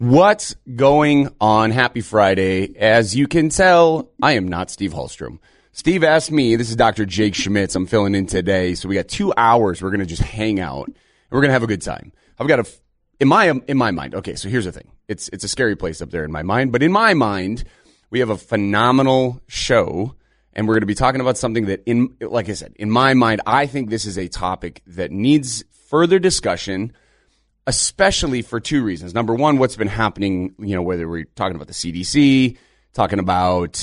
What's going on? Happy Friday. As you can tell, I am not Steve Hallstrom. Steve asked me, this is Dr. Jake Schmitz. I'm filling in today. So we got 2 hours. We're going to just hang out and we're going to have a good time. I've got in my mind. Okay. So here's the thing. It's a scary place up there in my mind, but in my mind, we have a phenomenal show and we're going to be talking about something that like I said, in my mind, I think this is a topic that needs further discussion, especially for 2 reasons. Number one, what's been happening, whether we're talking about the CDC, talking about,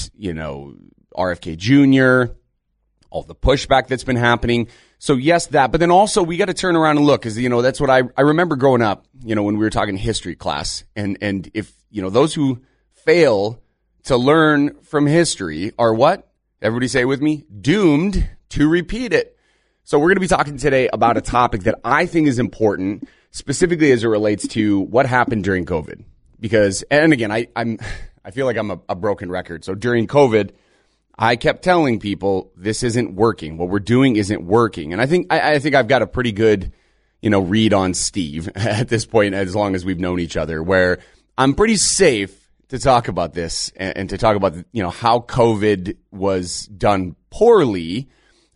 RFK Jr., all the pushback that's been happening. So yes, that, but then also we got to turn around and look, because, that's what I remember growing up, when we were talking history class. And if, those who fail to learn from history are what? Everybody say it with me, doomed to repeat it. So we're going to be talking today about a topic that I think is important, specifically as it relates to what happened during COVID. Because, and again, I feel like I'm a broken record. So during COVID, I kept telling people this isn't working. What we're doing isn't working. And I think I've got a pretty good, read on Steve at this point, as long as we've known each other, where I'm pretty safe to talk about this and to talk about, how COVID was done poorly.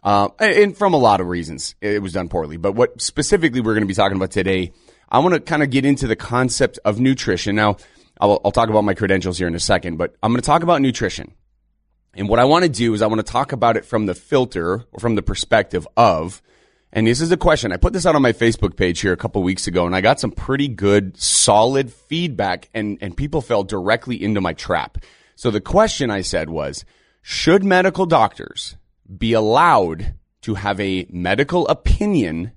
And from a lot of reasons, it was done poorly. But what specifically we're going to be talking about today, I want to kind of get into the concept of nutrition. Now, I'll talk about my credentials here in a second, but I'm going to talk about nutrition. And what I want to do is I want to talk about it from the filter or from the perspective of, and this is a question. I put this out on my Facebook page here a couple weeks ago, and I got some pretty good, solid feedback, and people fell directly into my trap. So the question I said was, should medical doctors be allowed to have a medical opinion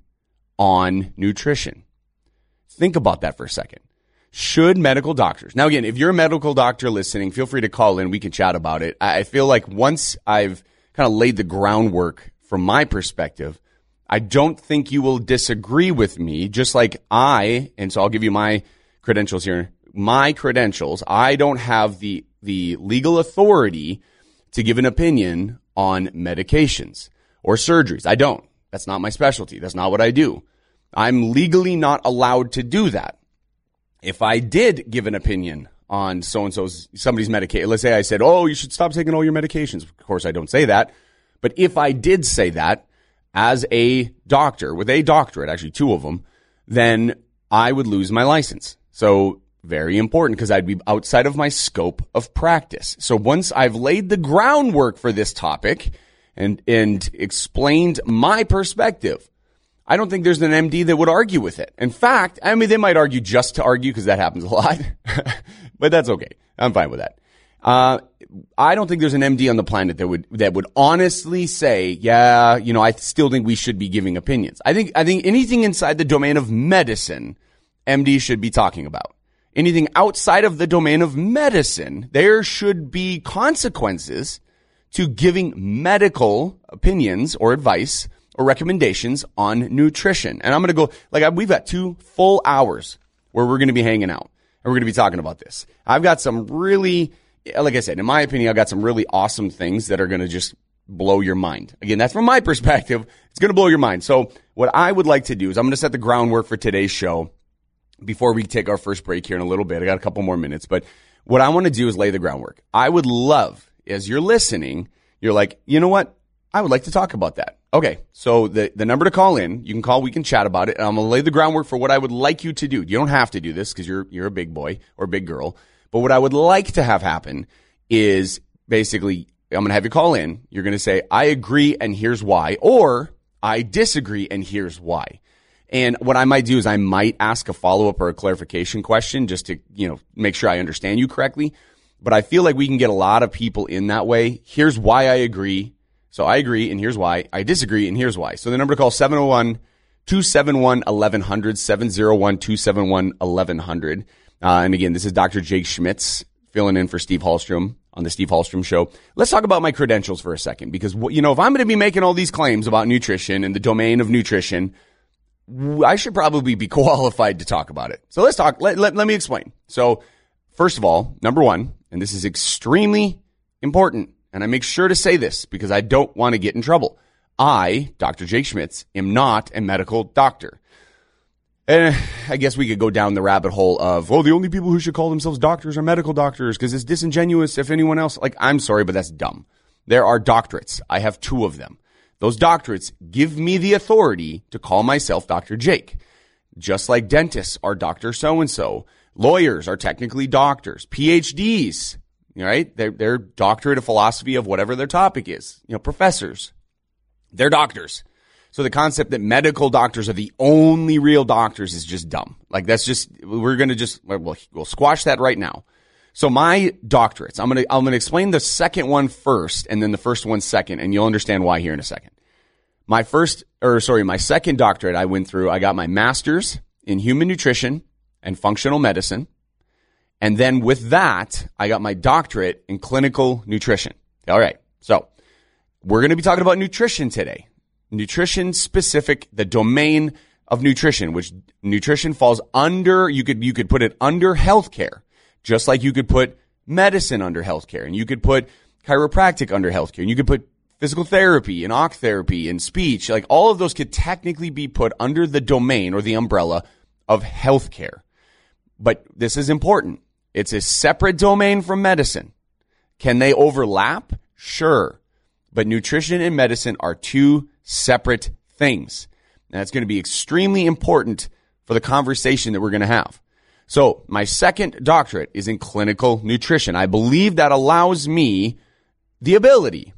on nutrition? Think about that for a second. Should medical doctors? Now, again, if you're a medical doctor listening, feel free to call in. We can chat about it. I feel like once I've kind of laid the groundwork from my perspective, I don't think you will disagree with me, just like and so I'll give you my credentials here. My credentials, I don't have the legal authority to give an opinion on medications or surgeries. I don't. That's not my specialty. That's not what I do. I'm legally not allowed to do that. If I did give an opinion on somebody's medication, let's say I said, oh, you should stop taking all your medications. Of course, I don't say that. But if I did say that as a doctor with a doctorate, actually 2 of them, then I would lose my license. So very important, because I'd be outside of my scope of practice. So once I've laid the groundwork for this topic and explained my perspective, I don't think there's an MD that would argue with it. In fact, they might argue just to argue, because that happens a lot, but that's okay. I'm fine with that. I don't think there's an MD on the planet that would honestly say, yeah, I still think we should be giving opinions. I think anything inside the domain of medicine, MD should be talking about. Anything outside of the domain of medicine, there should be consequences to giving medical opinions or advice or recommendations on nutrition. And I'm going to go, we've got 2 full hours where we're going to be hanging out and we're going to be talking about this. I've got some really, like I said, in my opinion, I've got some really awesome things that are going to just blow your mind. Again, that's from my perspective. It's going to blow your mind. So what I would like to do is I'm going to set the groundwork for today's show before we take our first break here in a little bit. I got a couple more minutes, but what I want to do is lay the groundwork. I would love, as you're listening, you're like, you know what? I would like to talk about that. Okay, so the number to call in, you can call, we can chat about it, and I'm going to lay the groundwork for what I would like you to do. You don't have to do this because you're a big boy or big girl, but what I would like to have happen is basically I'm going to have you call in. You're going to say, I agree and here's why, or I disagree and here's why. And what I might do is I might ask a follow-up or a clarification question just to, make sure I understand you correctly. But I feel like we can get a lot of people in that way. Here's why I agree. So I agree, and here's why. I disagree, and here's why. So the number to call, 701-271-1100, 701-271-1100. And again, this is Dr. Jake Schmitz filling in for Steve Hallstrom on the Steve Hallstrom Show. Let's talk about my credentials for a second, because, if I'm going to be making all these claims about nutrition and the domain of nutrition, I should probably be qualified to talk about it. So let's talk. Let me explain. So first of all, number one, and this is extremely important, and I make sure to say this because I don't want to get in trouble. I, Dr. Jake Schmitz, am not a medical doctor. And I guess we could go down the rabbit hole of, the only people who should call themselves doctors are medical doctors because it's disingenuous if anyone else. Like, I'm sorry, but that's dumb. There are doctorates. I have 2 of them. Those doctorates give me the authority to call myself Dr. Jake. Just like dentists are Dr. So-and-so. Lawyers are technically doctors. PhDs, right? They're doctorate of philosophy of whatever their topic is. Professors. They're doctors. So the concept that medical doctors are the only real doctors is just dumb. Like, that's just, we'll squash that right now. So my doctorates, I'm going to explain the second one first and then the first one second, and you'll understand why here in a second. My second doctorate I went through, I got my master's in human nutrition and functional medicine. And then with that, I got my doctorate in clinical nutrition. All right. So we're going to be talking about nutrition today. Nutrition specific, the domain of nutrition, which nutrition falls under, you could put it under healthcare, just like you could put medicine under healthcare, and you could put chiropractic under healthcare, and you could put physical therapy and occ therapy and speech. Like, all of those could technically be put under the domain or the umbrella of healthcare. But this is important. It's a separate domain from medicine. Can they overlap? Sure. But nutrition and medicine are 2 separate things. And that's going to be extremely important for the conversation that we're going to have. So my second doctorate is in clinical nutrition. I believe that allows me the ability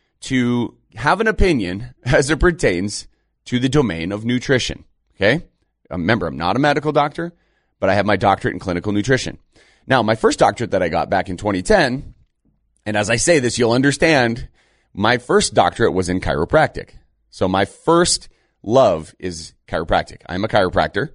to have an opinion as it pertains to the domain of nutrition. Okay? Remember, I'm not a medical doctor, but I have my doctorate in clinical nutrition. Now, my first doctorate that I got back in 2010, and as I say this, you'll understand, my first doctorate was in chiropractic. So my first love is chiropractic. I'm a chiropractor.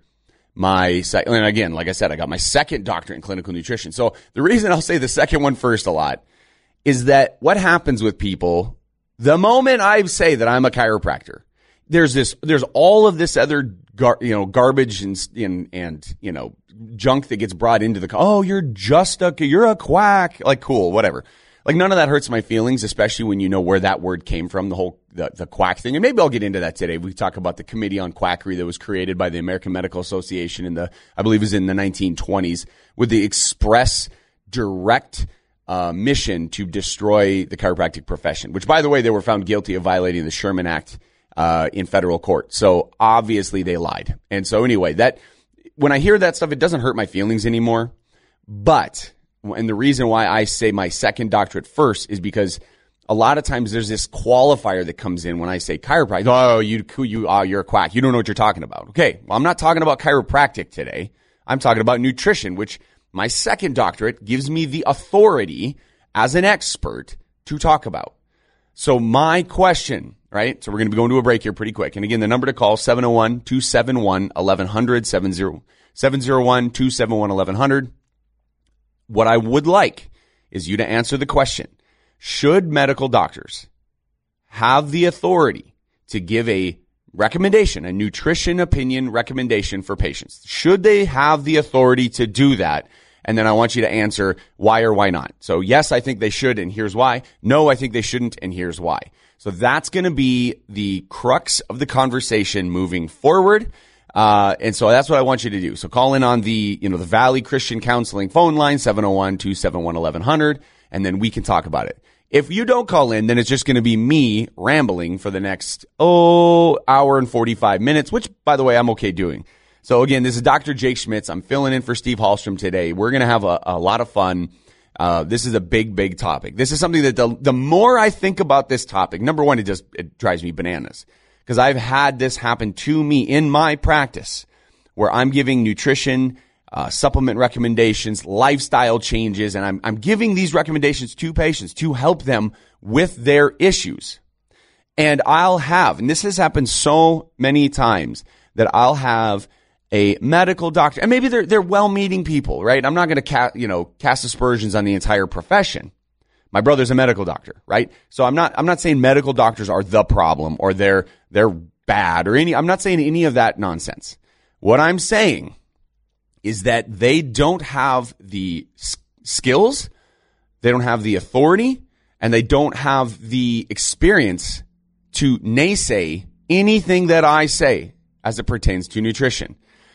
And again, like I said, I got my second doctorate in clinical nutrition. So the reason I'll say the second one first a lot is that what happens with people, the moment I say that I'm a chiropractor, there's all of this other garbage and junk that gets brought into you're a quack. Like, cool, whatever. Like, none of that hurts my feelings, especially when you know where that word came from, the quack thing. And maybe I'll get into that today. We talk about the Committee on Quackery that was created by the American Medical Association I believe it was in the 1920s, with the express direct mission to destroy the chiropractic profession, which, by the way, they were found guilty of violating the Sherman Act in federal court. So obviously they lied. And so anyway, when I hear that stuff, it doesn't hurt my feelings anymore. And the reason why I say my second doctorate first is because a lot of times there's this qualifier that comes in when I say chiropractic. Oh, you're a quack. You don't know what you're talking about. Okay. Well, I'm not talking about chiropractic today. I'm talking about nutrition, which my second doctorate gives me the authority as an expert to talk about. So my question, right? So we're going to be going to a break here pretty quick. And again, the number to call, 701-271-1100, 701-271-1100. What I would like is you to answer the question: should medical doctors have the authority to give a recommendation, a nutrition opinion recommendation for patients? Should they have the authority to do that? And then I want you to answer why or why not. So yes, I think they should, and here's why. No, I think they shouldn't, and here's why. So that's going to be the crux of the conversation moving forward. And so that's what I want you to do. So call in on the Valley Christian Counseling phone line, 701-271-1100, and then we can talk about it. If you don't call in, then it's just going to be me rambling for the next, hour and 45 minutes, which, by the way, I'm okay doing. So again, this is Dr. Jake Schmitz. I'm filling in for Steve Hallstrom today. We're going to have a lot of fun. This is a big, big topic. This is something that the more I think about this topic, number one, it drives me bananas. Because I've had this happen to me in my practice where I'm giving nutrition, supplement recommendations, lifestyle changes, and I'm giving these recommendations to patients to help them with their issues. And and this has happened so many times, that I'll have a medical doctor, and maybe they're well-meaning people, right? I'm not going to cast aspersions on the entire profession. My brother's a medical doctor, right? So I'm not saying medical doctors are the problem or they're bad or I'm not saying any of that nonsense. What I'm saying is that they don't have the skills, they don't have the authority, and they don't have the experience to naysay anything that I say as it pertains to nutrition.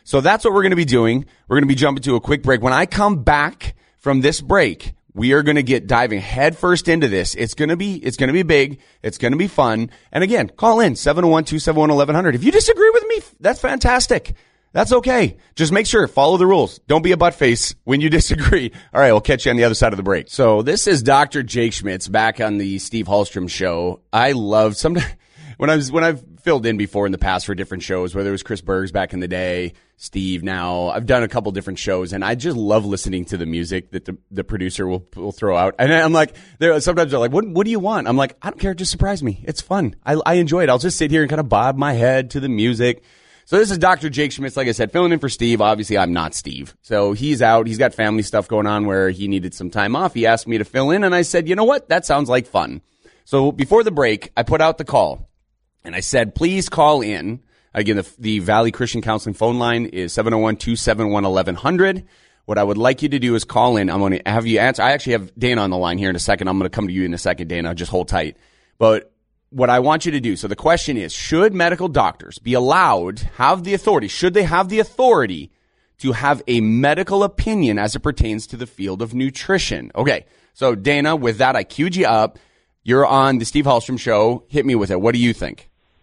So that's what we're going to be doing. We're going to be jumping to a quick break. When I come back from this break, we are going to get diving headfirst into this. It's going to be big. It's going to be fun. And again, call in 701-271-1100. If you disagree with me, that's fantastic. That's okay. Just make sure, follow the rules. Don't be a buttface when you disagree. All right, we'll catch you on the other side of the break. So this is Dr. Jake Schmitz back on the Steve Hallstrom Show. I love when I've filled in before in the past for different shows, whether it was Chris Bergs back in the day, Steve now. I've done a couple different shows, and I just love listening to the music that the producer will throw out. And I'm like, sometimes they're like, what do you want? I'm like, I don't care. Just surprise me. It's fun. I enjoy it. I'll just sit here and kind of bob my head to the music. So this is Dr. Jake Schmitz, like I said, filling in for Steve. Obviously, I'm not Steve. So he's out. He's got family stuff going on where he needed some time off. He asked me to fill in, and I said, you know what? That sounds like fun. So before the break, I put out the call, and I said, please call in. Again, the Valley Christian Counseling phone line is 701-271-1100. What I would like you to do is call in. I'm going to have you answer. I actually have Dana on the line here in a second. I'm going to come to you in a second, Dana. Just hold tight. But what I want you to do, so the question is, should medical doctors be allowed, should they have the authority to have a medical opinion as it pertains to the field of nutrition? Okay, so Dana, with that, I queued you up. You're on the Steve Hallstrom Show. Hit me with it. What do you think?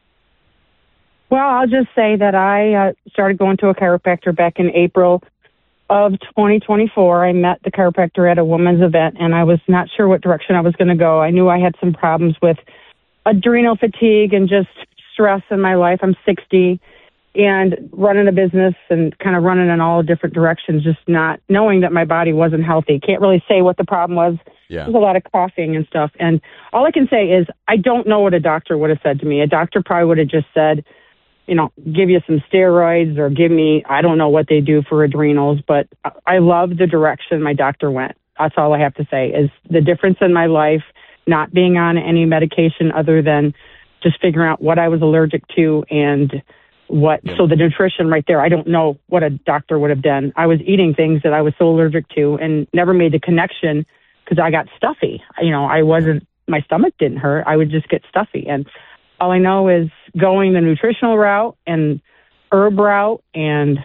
Well, I'll just say that I started going to a chiropractor back in April of 2024. I met the chiropractor at a women's event, and I was not sure what direction I was going to go. I knew I had some problems with adrenal fatigue and just stress in my life. I'm 60 and running a business and kind of running in all different directions, just not knowing that my body wasn't healthy. Can't really say what the problem was. Yeah. There's a lot of coughing and stuff. And all I can say is I don't know what a doctor would have said to me. A doctor probably would have just said, give you some steroids or give me, I don't know what they do for adrenals, but I love the direction my doctor went. That's all I have to say is the difference in my life, not being on any medication other than just figuring out what I was allergic to and what. Yeah. So the nutrition right there, I don't know what a doctor would have done. I was eating things that I was so allergic to and never made the connection because I got stuffy. My stomach didn't hurt. I would just get stuffy. And all I know is going the nutritional route and herb route and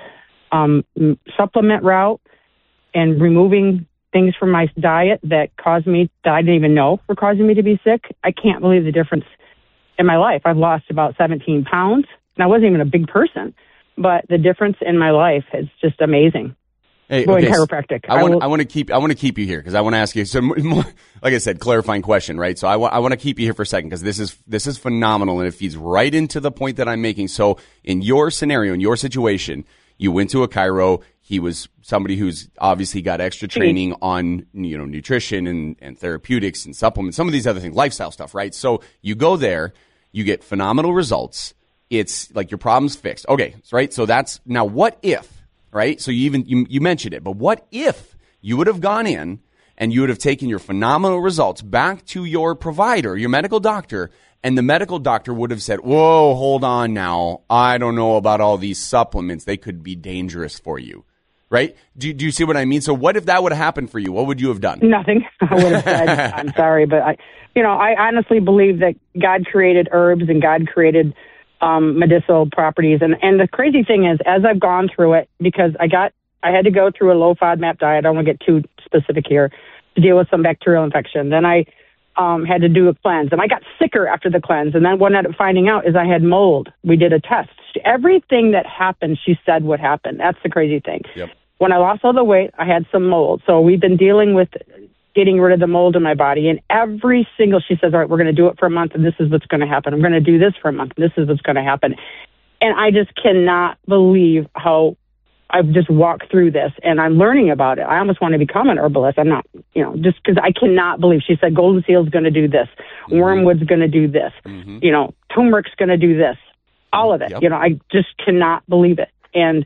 supplement route and removing things from my diet that I didn't even know were causing me to be sick. I can't believe the difference in my life. I've lost about 17 pounds, and I wasn't even a big person, but the difference in my life is just amazing. Hey, going okay, chiropractic. I want to keep you here because I want to ask you some more, like I said, clarifying question, right? So I want to keep you here for a second because this is phenomenal and it feeds right into the point that I'm making. So in your scenario, in your situation, you went to a chiro. He was somebody who's obviously got extra training on nutrition and therapeutics and supplements, some of these other things, lifestyle stuff, right? So you go there, you get phenomenal results. It's like your problem's fixed. Okay, right? So that's now what if? Right? So you mentioned it, but what if you would have gone in and you would have taken your phenomenal results back to your provider, your medical doctor, and the medical doctor would have said, whoa, hold on now. I don't know about all these supplements. They could be dangerous for you. Right? Do you see what I mean? So what if that would have happened for you? What would you have done? Nothing. I would have said, I'm sorry, but I honestly believe that God created herbs and God created medicinal properties. And the crazy thing is, as I've gone through it, because I had to go through a low FODMAP diet. I don't want to get too specific here, to deal with some bacterial infection. Then I had to do a cleanse, and I got sicker after the cleanse. And then what I ended up finding out is I had mold. We did a test. Everything that happened, she said would happen. That's the crazy thing. Yep. When I lost all the weight, I had some mold. So we've been dealing with getting rid of the mold in my body. And she says, all right, we're going to do it for a month, and this is what's going to happen. I'm going to do this for a month, and this is what's going to happen. And I just cannot believe how I've just walked through this, and I'm learning about it. I almost want to become an herbalist. I'm not, just because I cannot believe. She said golden seal's going to do this. Mm-hmm. Wormwood's going to do this. Mm-hmm. Turmeric's going to do this. All of it. Yep. I just cannot believe it. And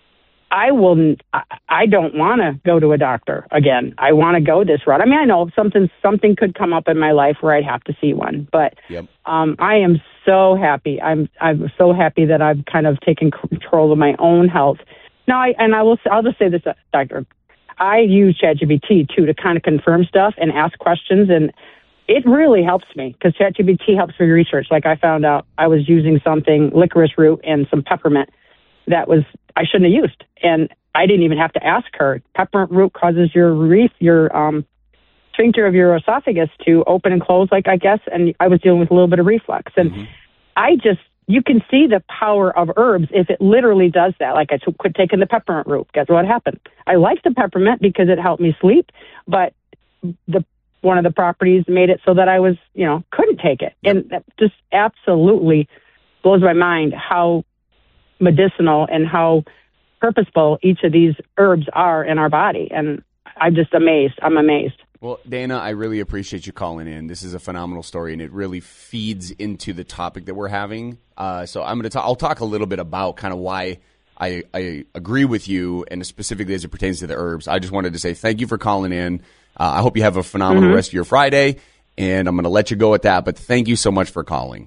I don't want to go to a doctor again. I want to go this route. I mean, I know something could come up in my life where I'd have to see one, but yep. I am so happy. I'm so happy that I've kind of taken control of my own health. Now, I'll just say this, Doctor. I use ChatGPT too to kind of confirm stuff and ask questions, and it really helps me because ChatGPT helps me research. Like I found out I was using something, licorice root and some peppermint. I shouldn't have used. And I didn't even have to ask her. Peppermint root causes your sphincter of your esophagus to open and close, like I guess, and I was dealing with a little bit of reflux. And you can see the power of herbs if it literally does that. Like I quit taking the peppermint root. Guess what happened? I liked the peppermint because it helped me sleep, but one of the properties made it so that I was, couldn't take it. And that just absolutely blows my mind how medicinal and how purposeful each of these herbs are in our body. And I'm just amazed. I'm amazed. Well, Dana, I really appreciate you calling in. This is a phenomenal story, and it really feeds into the topic that we're having. So I'll talk a little bit about kind of why I agree with you, and specifically as it pertains to the herbs. I just wanted to say thank you for calling in. I hope you have a phenomenal rest of your Friday, and I'm going to let you go at that. But thank you so much for calling.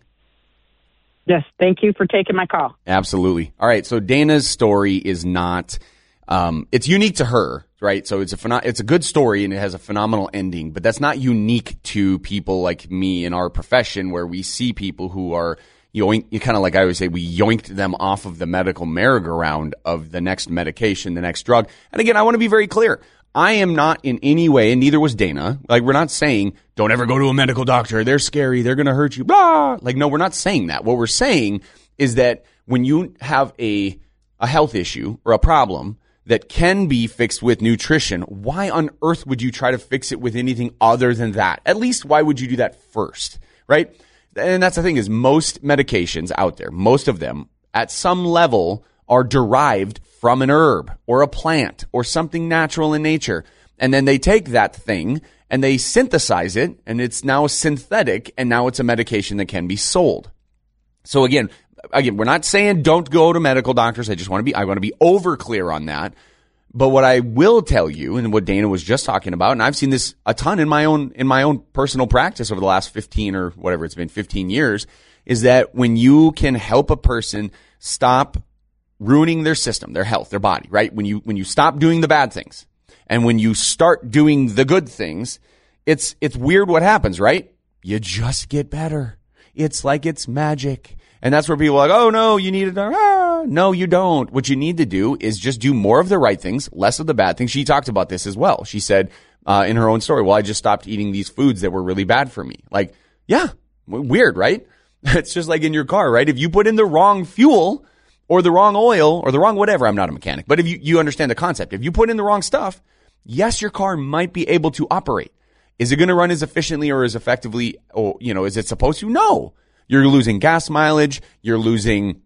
Yes, thank you for taking my call. Absolutely. All right, so Dana's story is not it's unique to her, right? So it's a good story and it has a phenomenal ending, but that's not unique to people like me in our profession, where we see people who are kind of like I always say, we yoinked them off of the medical merry-go-round of the next medication, the next drug. And again, I want to be very clear. I am not in any way, and neither was Dana. Like, we're not saying don't ever go to a medical doctor. They're scary. They're going to hurt you. Blah. Like, no, we're not saying that. What we're saying is that when you have a health issue or a problem that can be fixed with nutrition, why on earth would you try to fix it with anything other than that? At least why would you do that first, right? And that's the thing, is most medications out there, most of them at some level are derived from an herb or a plant or something natural in nature. And then they take that thing and they synthesize it, and it's now synthetic, and now it's a medication that can be sold. So again, we're not saying don't go to medical doctors. I want to be over clear on that. But what I will tell you, and what Dana was just talking about, and I've seen this a ton in my own personal practice over the last 15 or whatever it's been, 15 years, is that when you can help a person stop ruining their system, their health, their body, right? When you stop doing the bad things and when you start doing the good things, it's weird what happens, right? You just get better. It's like it's magic. And that's where people are like, oh no, you need it. No, you don't. What you need to do is just do more of the right things, less of the bad things. She talked about this as well. She said in her own story, well, I just stopped eating these foods that were really bad for me. Like, yeah, weird, right? It's just like in your car, right? If you put in the wrong fuel or the wrong oil or the wrong whatever, I'm not a mechanic, but if you understand the concept, if you put in the wrong stuff, yes, your car might be able to operate. Is it going to run as efficiently or as effectively, or, is it supposed to? No. You're losing gas mileage. You're losing,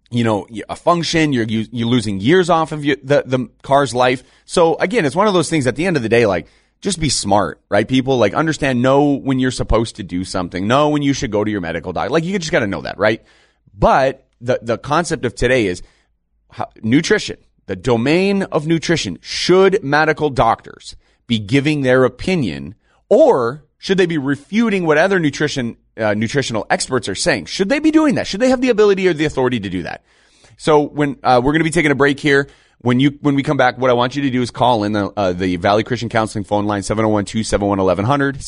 a function. You're losing years off of the car's life. So again, it's one of those things at the end of the day, like, just be smart, right? People know when you're supposed to do something, know when you should go to your medical doctor. Like, you just got to know that, right? But the concept of today is nutrition, the domain of nutrition. Should medical doctors be giving their opinion, or should they be refuting what other nutritional experts are saying? Should they be doing that? Should they have the ability or the authority to do that? So when we're going to be taking a break here, when we come back, what I want you to do is call in the Valley Christian Counseling phone line, 701-271-1100,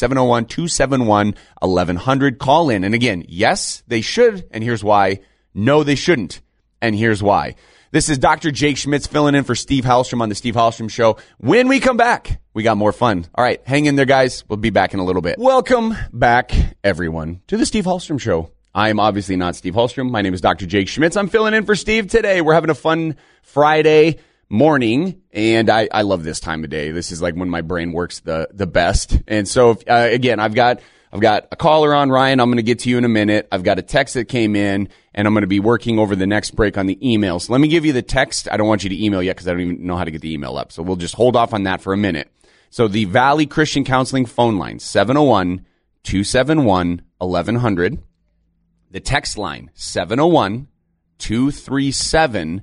701-271-1100. Call in. And again, yes, they should, and here's why. No, they shouldn't, and here's why. This is Dr. Jake Schmitz filling in for Steve Hallstrom on the Steve Hallstrom Show. When we come back, we got more fun. All right, hang in there, guys. We'll be back in a little bit. Welcome back, everyone, to the Steve Hallstrom Show. I am obviously not Steve Hallstrom. My name is Dr. Jake Schmitz. I'm filling in for Steve today. We're having a fun Friday morning, and I love this time of day. This is like when my brain works the best. And so, again, I've got a caller on, Ryan. I'm going to get to you in a minute. I've got a text that came in, and I'm going to be working over the next break on the email. So let me give you the text. I don't want you to email yet because I don't even know how to get the email up. So we'll just hold off on that for a minute. So the Valley Christian Counseling phone line, 701-271-1100. The text line, 701-237-1590,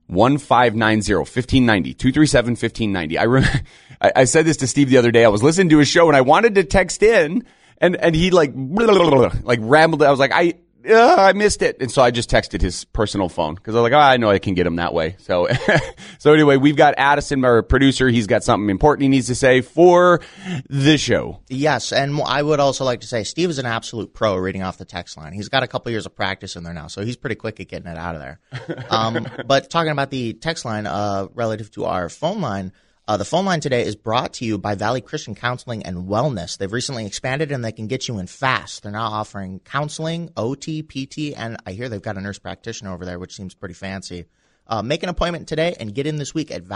1590, 237-1590. I said this to Steve the other day. I was listening to his show and I wanted to text in and he like rambled. I was like, I missed it. And so I just texted his personal phone because I was like, I know I can get him that way. So, so anyway, we've got Addison, our producer. He's got something important he needs to say for the show. Yes. And I would also like to say Steve is an absolute pro reading off the text line. He's got a couple years of practice in there now, so he's pretty quick at getting it out of there. But talking about the text line, relative to our phone line, the phone line today is brought to you by Valley Christian Counseling and Wellness. They've recently expanded and they can get you in fast. They're now offering counseling, OT, PT, and I hear they've got a nurse practitioner over there, which seems pretty fancy. Make an appointment today and get in this week at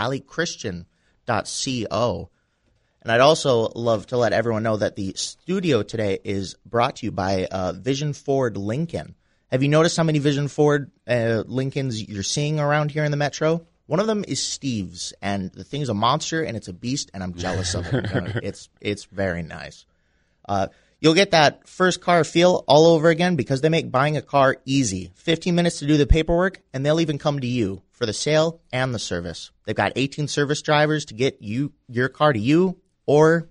valleychristian.co. And I'd also love to let everyone know that the studio today is brought to you by Vision Ford Lincoln. Have you noticed how many Vision Ford Lincolns you're seeing around here in the metro? One of them is Steve's, and the thing's a monster, and it's a beast, and I'm jealous of it. It's very nice. You'll get that first car feel all over again because they make buying a car easy. 15 minutes to do the paperwork, and they'll even come to you for the sale and the service. They've got 18 service drivers to get your car to you or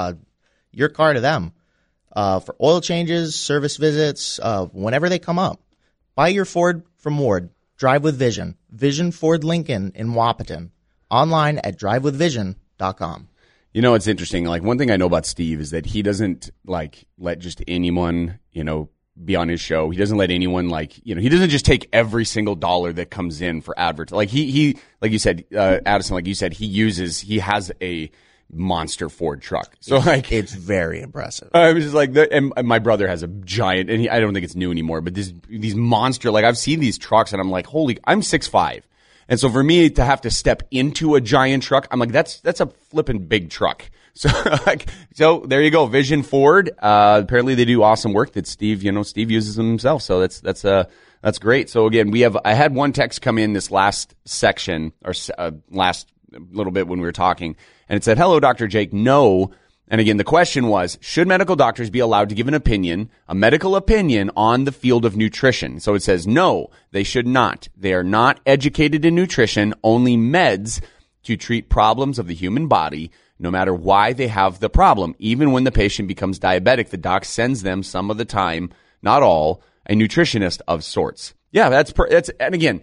your car to them for oil changes, service visits, whenever they come up. Buy your Ford from Ward. Drive with Vision. Vision Ford Lincoln in Wahpeton. Online at drivewithvision.com. You know, it's interesting. Like, one thing I know about Steve is that he doesn't, like, let just anyone, be on his show. He doesn't let anyone, he doesn't just take every single dollar that comes in for adverts. Like, he like you said, Addison, like you said, he has a monster Ford truck. So it's very impressive. I was just like, and my brother has a giant, and I don't think it's new anymore, but these monster, like, I've seen these trucks and I'm like, I'm 6'5". And so for me to have to step into a giant truck, I'm like, that's a flipping big truck. So so there you go. Vision Ford. Apparently they do awesome work that Steve uses them himself. So that's great. So again, I had one text come in this last section or last little bit when we were talking, and it said, "Hello, Dr. Jake. No." And again, the question was, should medical doctors be allowed to give a medical opinion on the field of nutrition? So it says, no, they should not. They are not educated in nutrition, only meds to treat problems of the human body, no matter why they have the problem. Even when the patient becomes diabetic, the doc sends them some of the time, not all, a nutritionist of sorts. Yeah, that's and again,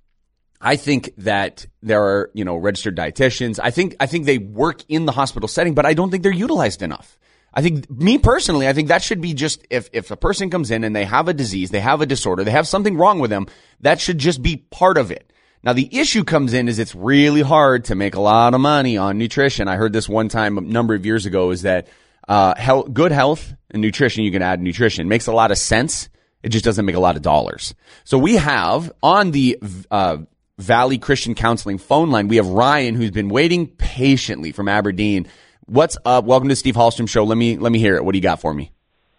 I think that there are, registered dietitians. I think they work in the hospital setting, but I don't think they're utilized enough. I think that should be just if a person comes in and they have a disease, they have a disorder, they have something wrong with them, that should just be part of it. Now, the issue comes in is it's really hard to make a lot of money on nutrition. I heard this one time a number of years ago is that good health and nutrition, you can add nutrition, makes a lot of sense. It just doesn't make a lot of dollars. So we have on the Valley Christian Counseling phone line, we have Ryan, who's been waiting patiently from Aberdeen. What's up? Welcome to Steve Hallstrom Show. Let me hear it. What do you got for me?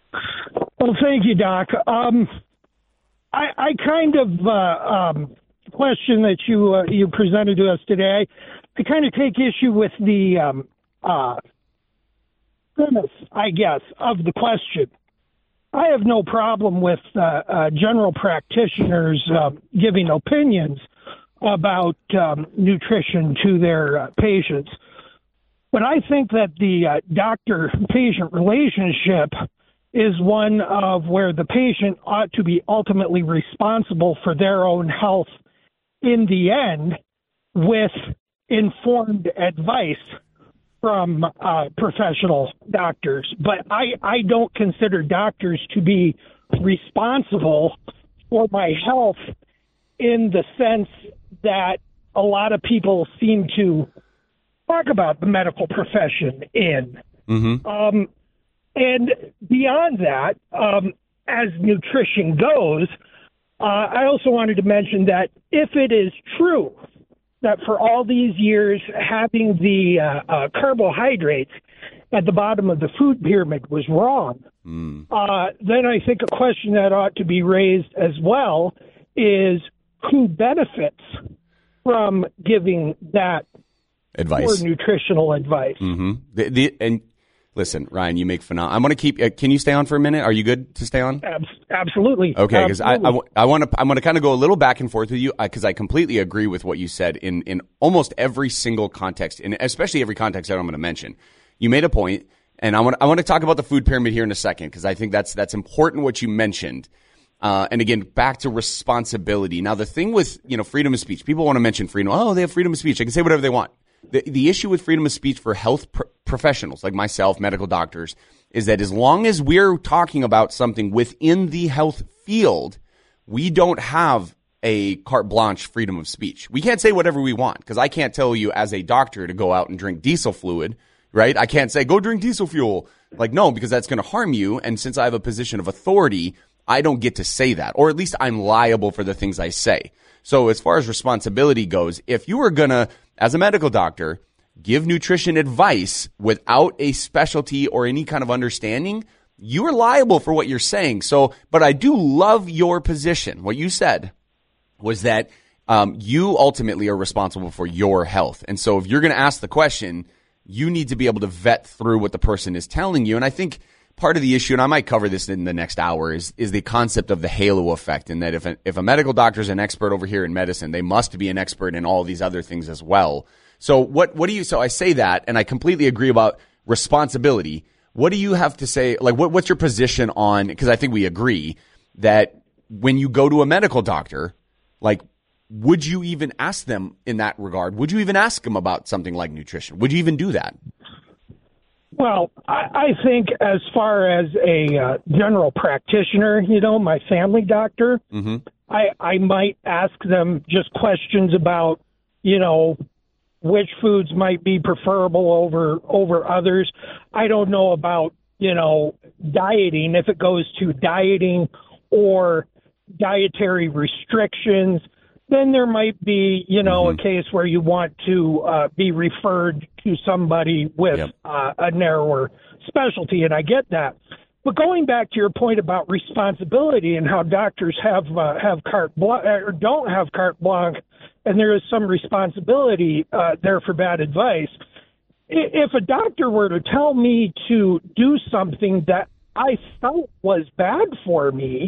Well, thank you, Doc. I kind of question that you presented to us today. I kind of take issue with the premise, I guess, of the question. I have no problem with general practitioners giving opinions about nutrition to their patients. But I think that the doctor-patient relationship is one of where the patient ought to be ultimately responsible for their own health in the end with informed advice from professional doctors. But I don't consider doctors to be responsible for my health in the sense that a lot of people seem to talk about the medical profession in. Mm-hmm. And beyond that, as nutrition goes, I also wanted to mention that if it is true that for all these years having the carbohydrates at the bottom of the food pyramid was wrong, then I think a question that ought to be raised as well is who benefits from giving that advice, or nutritional advice. Mm-hmm. And listen, Ryan, you make phenomenal. I'm going to keep. Can you stay on for a minute? Are you good to stay on? Absolutely. Okay, because I want to kind of go a little back and forth with you because I completely agree with what you said in almost every single context, and especially every context that I'm going to mention. You made a point, and I want to talk about the food pyramid here in a second because I think that's important what you mentioned. And again, back to responsibility. Now, the thing with, freedom of speech, people want to mention freedom. Oh, they have freedom of speech. They can say whatever they want. The issue with freedom of speech for health professionals like myself, medical doctors, is that as long as we're talking about something within the health field, we don't have a carte blanche freedom of speech. We can't say whatever we want, because I can't tell you as a doctor to go out and drink diesel fluid, right? I can't say, go drink diesel fuel. Like, no, because that's going to harm you. And since I have a position of authority, I don't get to say that, or at least I'm liable for the things I say. So as far as responsibility goes, if you were going to, as a medical doctor, give nutrition advice without a specialty or any kind of understanding, you are liable for what you're saying. So, but I do love your position. What you said was that you ultimately are responsible for your health. And so if you're going to ask the question, you need to be able to vet through what the person is telling you. And I think part of the issue, and I might cover this in the next hour, is the concept of the halo effect, and that if a medical doctor is an expert over here in medicine, they must be an expert in all these other things as well. So what do you, so I say that, and I completely agree about responsibility. What do you have to say? Like, what's your position on, because I think we agree that when you go to a medical doctor, like, would you even ask them in that regard? Would you even ask them about something like nutrition? Would you even do that? Well, I think as far as a general practitioner, my family doctor, I might ask them just questions about, which foods might be preferable over others. I don't know about, dieting, if it goes to dieting or dietary restrictions. Then there might be, a case where you want to be referred to somebody with a narrower specialty, and I get that. But going back to your point about responsibility and how doctors have carte blanche or don't have carte blanche, and there is some responsibility there for bad advice. If a doctor were to tell me to do something that I felt was bad for me,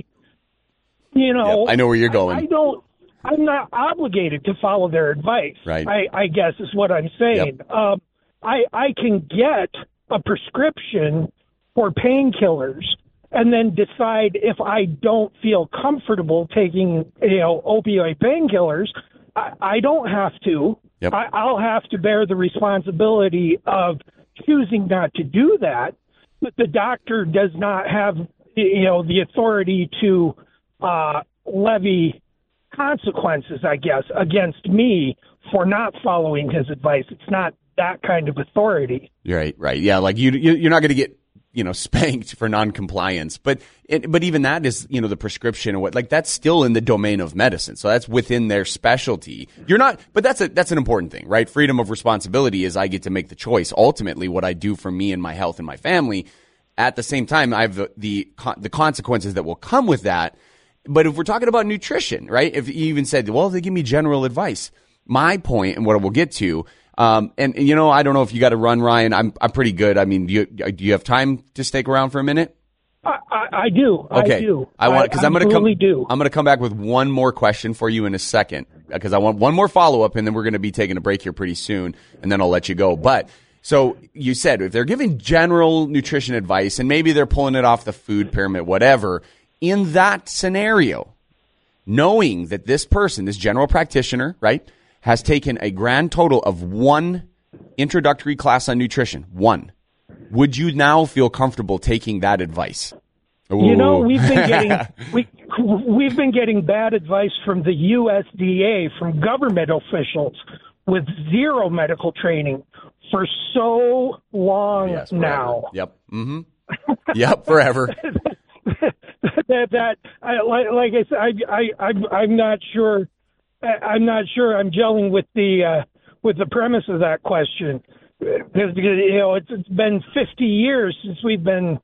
I know where you're going. I'm not obligated to follow their advice. Right. I guess is what I'm saying. Yep. I can get a prescription for painkillers and then decide if I don't feel comfortable taking, opioid painkillers. I don't have to. Yep. I'll have to bear the responsibility of choosing not to do that. But the doctor does not have, the authority to levy consequences, I guess, against me for not following his advice. It's not that kind of authority. Right. Yeah, like you're not going to get, spanked for noncompliance, but even that is, the prescription or what, like that's still in the domain of medicine. So that's within their specialty. You're not, but that's an important thing, right? Freedom of responsibility is I get to make the choice. Ultimately, what I do for me and my health and my family. At the same time, I have the consequences that will come with that. But if we're talking about nutrition, right? If you even said, well, they give me general advice. My point, and what we'll get to, I don't know if you got to run, Ryan. I'm pretty good. I mean, do you have time to stick around for a minute? I do. Okay. I do. I'm going to come back with one more question for you in a second, because I want one more follow up, and then we're going to be taking a break here pretty soon, and then I'll let you go. But so you said if they're giving general nutrition advice, and maybe they're pulling it off the food pyramid, whatever. In that scenario, knowing that this person, this general practitioner, right, has taken a grand total of one introductory class on nutrition, would you now feel comfortable taking that advice? Ooh. we've been getting bad advice from the USDA, from government officials with zero medical training for so long now. Yep. Mm-hmm. Yep. Forever. Like I said, I'm not sure. I'm not sure I'm gelling with the premise of that question, because it's been 50 years since we've been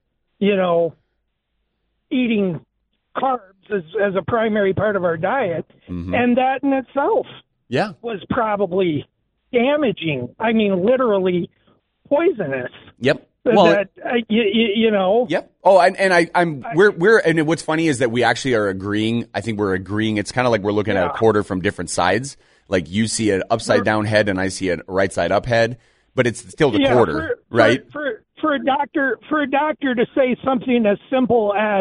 eating carbs as a primary part of our diet, and that in itself was probably damaging. I mean, literally poisonous. Yep. Well, Yep. Oh, and what's funny is that we actually are agreeing. I think we're agreeing. It's kind of like we're looking at a quarter from different sides. Like you see an upside down head and I see a right side up head, but it's still the quarter, right? For a doctor to say something as simple as,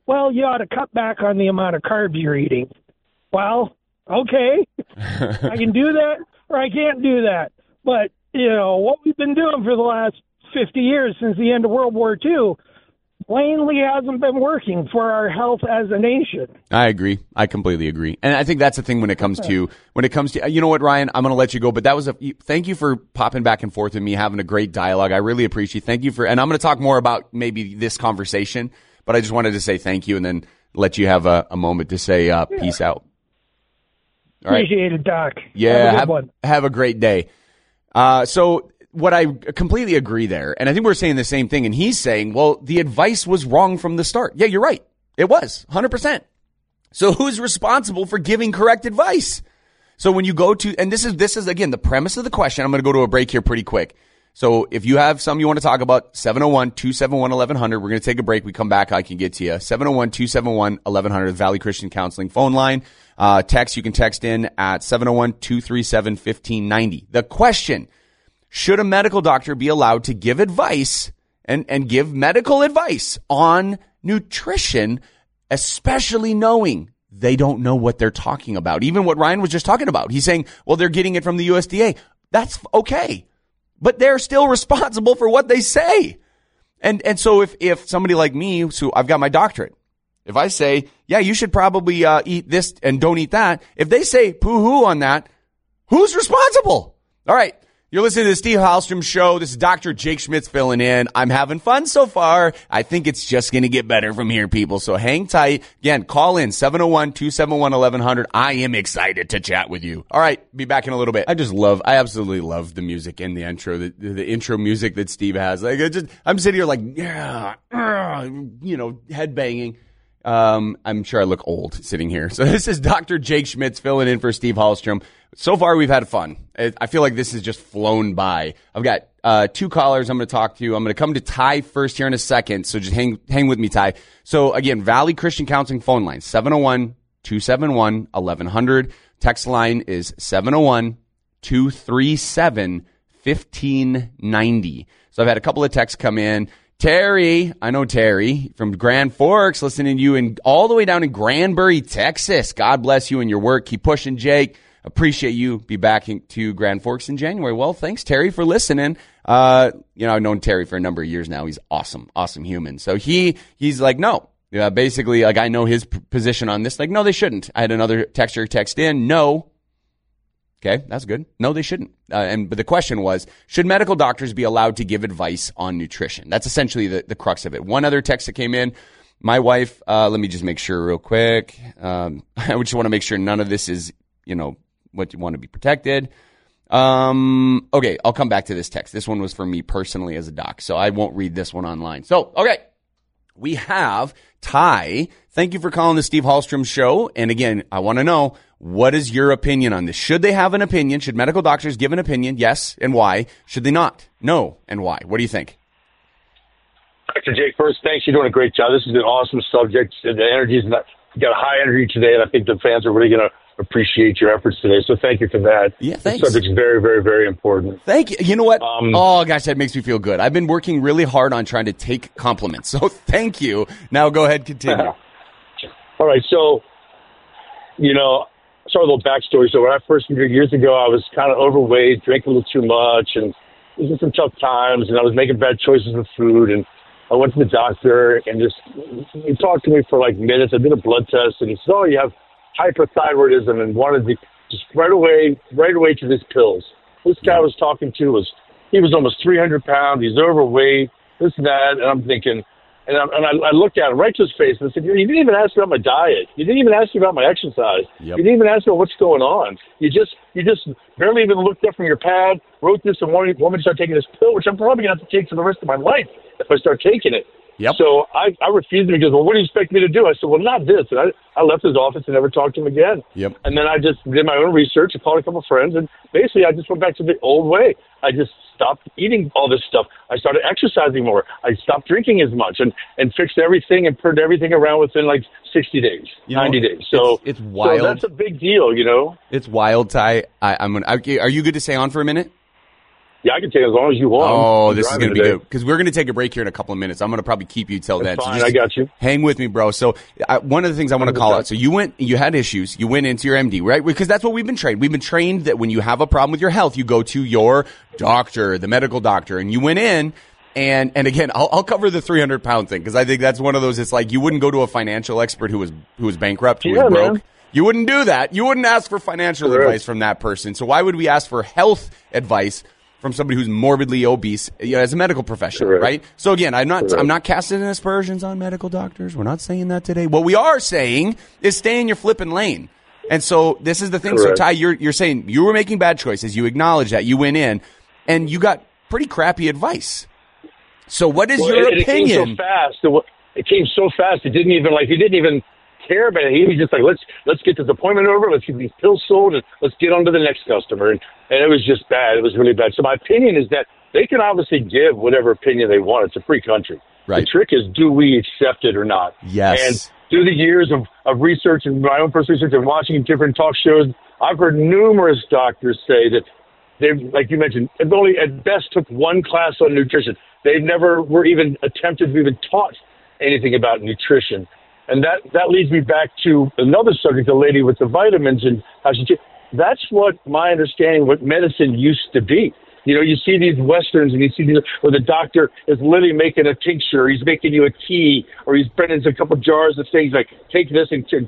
well, you ought to cut back on the amount of carbs you're eating. Well, okay, I can do that or I can't do that. But, what we've been doing for the last 50 years since the end of World War II plainly hasn't been working for our health as a nation. I agree. I completely agree. And I think that's the thing when it comes to, you know what, Ryan, I'm going to let you go, but thank you for popping back and forth with me, having a great dialogue. I really appreciate it. Thank you and I'm going to talk more about maybe this conversation, but I just wanted to say thank you and then let you have a moment to say peace out. All right. Appreciate it, Doc. Yeah. Have a great day. So what I completely agree there, and I think we're saying the same thing, and he's saying, well, the advice was wrong from the start. Yeah, you're right. It was, 100%. So who's responsible for giving correct advice? So when you go to, and this is again, the premise of the question, I'm going to go to a break here pretty quick. So if you have some you want to talk about, 701-271-1100, we're going to take a break. We come back, I can get to you. 701-271-1100, Valley Christian Counseling phone line. You can text in at 701-237-1590. The question: should a medical doctor be allowed to give advice and give medical advice on nutrition, especially knowing they don't know what they're talking about? Even what Ryan was just talking about. He's saying, well, they're getting it from the USDA. That's okay. But they're still responsible for what they say. And so if somebody like me, so I've got my doctorate, if I say, yeah, you should probably eat this and don't eat that, if they say poo-hoo on that, who's responsible? All right. You're listening to the Steve Hallstrom Show. This is Dr. Jake Schmitz filling in. I'm having fun so far. I think it's just going to get better from here, people. So hang tight. Again, call in 701-271-1100. I am excited to chat with you. All right, be back in a little bit. I absolutely love the music in the intro, the intro music that Steve has. Like, I'm sitting here like, head banging. I'm sure I look old sitting here. So this is Dr. Jake Schmitz filling in for Steve Hallstrom. So far, we've had fun. I feel like this has just flown by. I've got two callers I'm going to talk to. I'm going to come to Ty first here in a second, so just hang with me, Ty. So again, Valley Christian Counseling phone line, 701-271-1100. Text line is 701-237-1590. So I've had a couple of texts come in. Terry, I know Terry from Grand Forks, listening to you all the way down in Granbury, Texas. God bless you and your work. Keep pushing, Jake. Appreciate you. Be back to Grand Forks in January. Well, thanks, Terry, for listening. I've known Terry for a number of years now. He's awesome human. So he's like, no. Basically, like, I know his position on this. Like, no, they shouldn't. I had another texter text in. No. Okay, that's good. No, they shouldn't. But the question was, should medical doctors be allowed to give advice on nutrition? That's essentially the crux of it. One other text that came in, my wife, let me just make sure real quick. I just want to make sure none of this is, what you want to be protected. Okay, I'll come back to this text. This one was for me personally as a doc, so I won't read this one online. So, okay, we have Ty. Thank you for calling the Steve Hallstrom Show. And again, I want to know, what is your opinion on this? Should they have an opinion? Should medical doctors give an opinion? Yes, and why? Should they not? No, and why? What do you think? Dr. Jake, first, thanks. You're doing a great job. This is an awesome subject. The energy is not, you got a high energy today, and I think the fans are really going to appreciate your efforts today. So thank you for that. Yeah, thanks. The subject's very, very, very important. Thank you. You know what? Oh, gosh, that makes me feel good. I've been working really hard on trying to take compliments. So thank you. Now go ahead, continue. All right. So, sort of a little backstory. So when I first moved here years ago, I was kind of overweight, drank a little too much, and it was just some tough times, and I was making bad choices with food, and I went to the doctor, and he talked to me for like minutes. I did a blood test, and he said, oh, you have hyperthyroidism, and wanted to just right away to these pills. This guy I was talking to he was almost 300 pounds. He's overweight, this and that, and I'm thinking, and I looked at him right to his face and I said, you didn't even ask me about my diet. You didn't even ask me about my exercise. Yep. You didn't even ask me what's going on. You just barely even looked up from your pad, wrote this, and wanted me to start taking this pill, which I'm probably going to have to take for the rest of my life if I start taking it. Yep. So I refused him. He goes, well, what do you expect me to do? I said, well, not this. And I left his office and never talked to him again. Yep. And then I just did my own research. I called a couple of friends, and basically I just went back to the old way. I just stopped eating all this stuff. I started exercising more. I stopped drinking as much and fixed everything and turned everything around within like 60 days, 90 days. So it's wild. So that's a big deal, It's wild, Ty. Are you good to stay on for a minute? Yeah, I can take it as long as you want. Oh, this is going to be today. good because we're going to take a break here in a couple of minutes. I'm going to probably keep you till then. Fine, So I got you. hang with me, bro. So one of the things I want to call out. So you had issues. You went into your MD, right? Because that's what we've been trained. We've been trained that when you have a problem with your health, you go to your doctor, the medical doctor, and you went in. And again, I'll cover the 300-pound thing because I think that's one of those. It's like you wouldn't go to a financial expert who was bankrupt, who was broke. Man. You wouldn't do that. You wouldn't ask for financial advice from that person. So why would we ask for health advice from somebody who's morbidly obese, as a medical professional, right? So again, I'm not casting aspersions on medical doctors. We're not saying that today. What we are saying is stay in your flipping lane. And so this is the thing. Correct. So Ty, you're saying you were making bad choices. You acknowledge that. You went in and you got pretty crappy advice. So what is your opinion? It came so fast. It came so fast. He didn't even care about it. He was just like, let's get this appointment over. Let's get these pills sold, and let's get on to the next customer. And it was just bad. It was really bad. So my opinion is that they can obviously give whatever opinion they want. It's a free country. Right. The trick is, do we accept it or not? Yes. And through the years of research and my own personal research and watching different talk shows, I've heard numerous doctors say that they've, like you mentioned, they've only at best took one class on nutrition. They never were even attempted to even taught anything about nutrition. And that leads me back to another subject, the lady with the vitamins and how she. That's what my understanding what medicine used to be. You see these westerns and you see these where the doctor is literally making a tincture, he's making you a tea, or he's putting in a couple jars of things like take this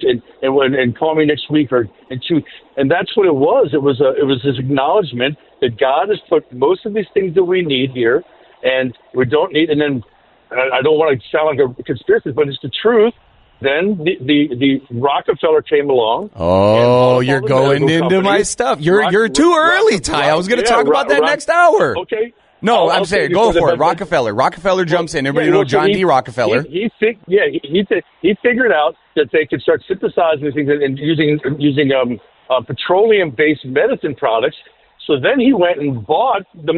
and call me next week and chew. And that's what it was. It was this acknowledgement that God has put most of these things that we need here, and we don't need. And then I don't want to sound like a conspiracy, but it's the truth. Then the Rockefeller came along. Oh, you're going into my stuff. You're too early, Ty. I was going to talk about that next hour. Okay. No, I'm saying go for it. Rockefeller jumps in. Everybody know John D. Rockefeller. He figured out that they could start synthesizing things and using petroleum-based medicine products. So then he went and bought the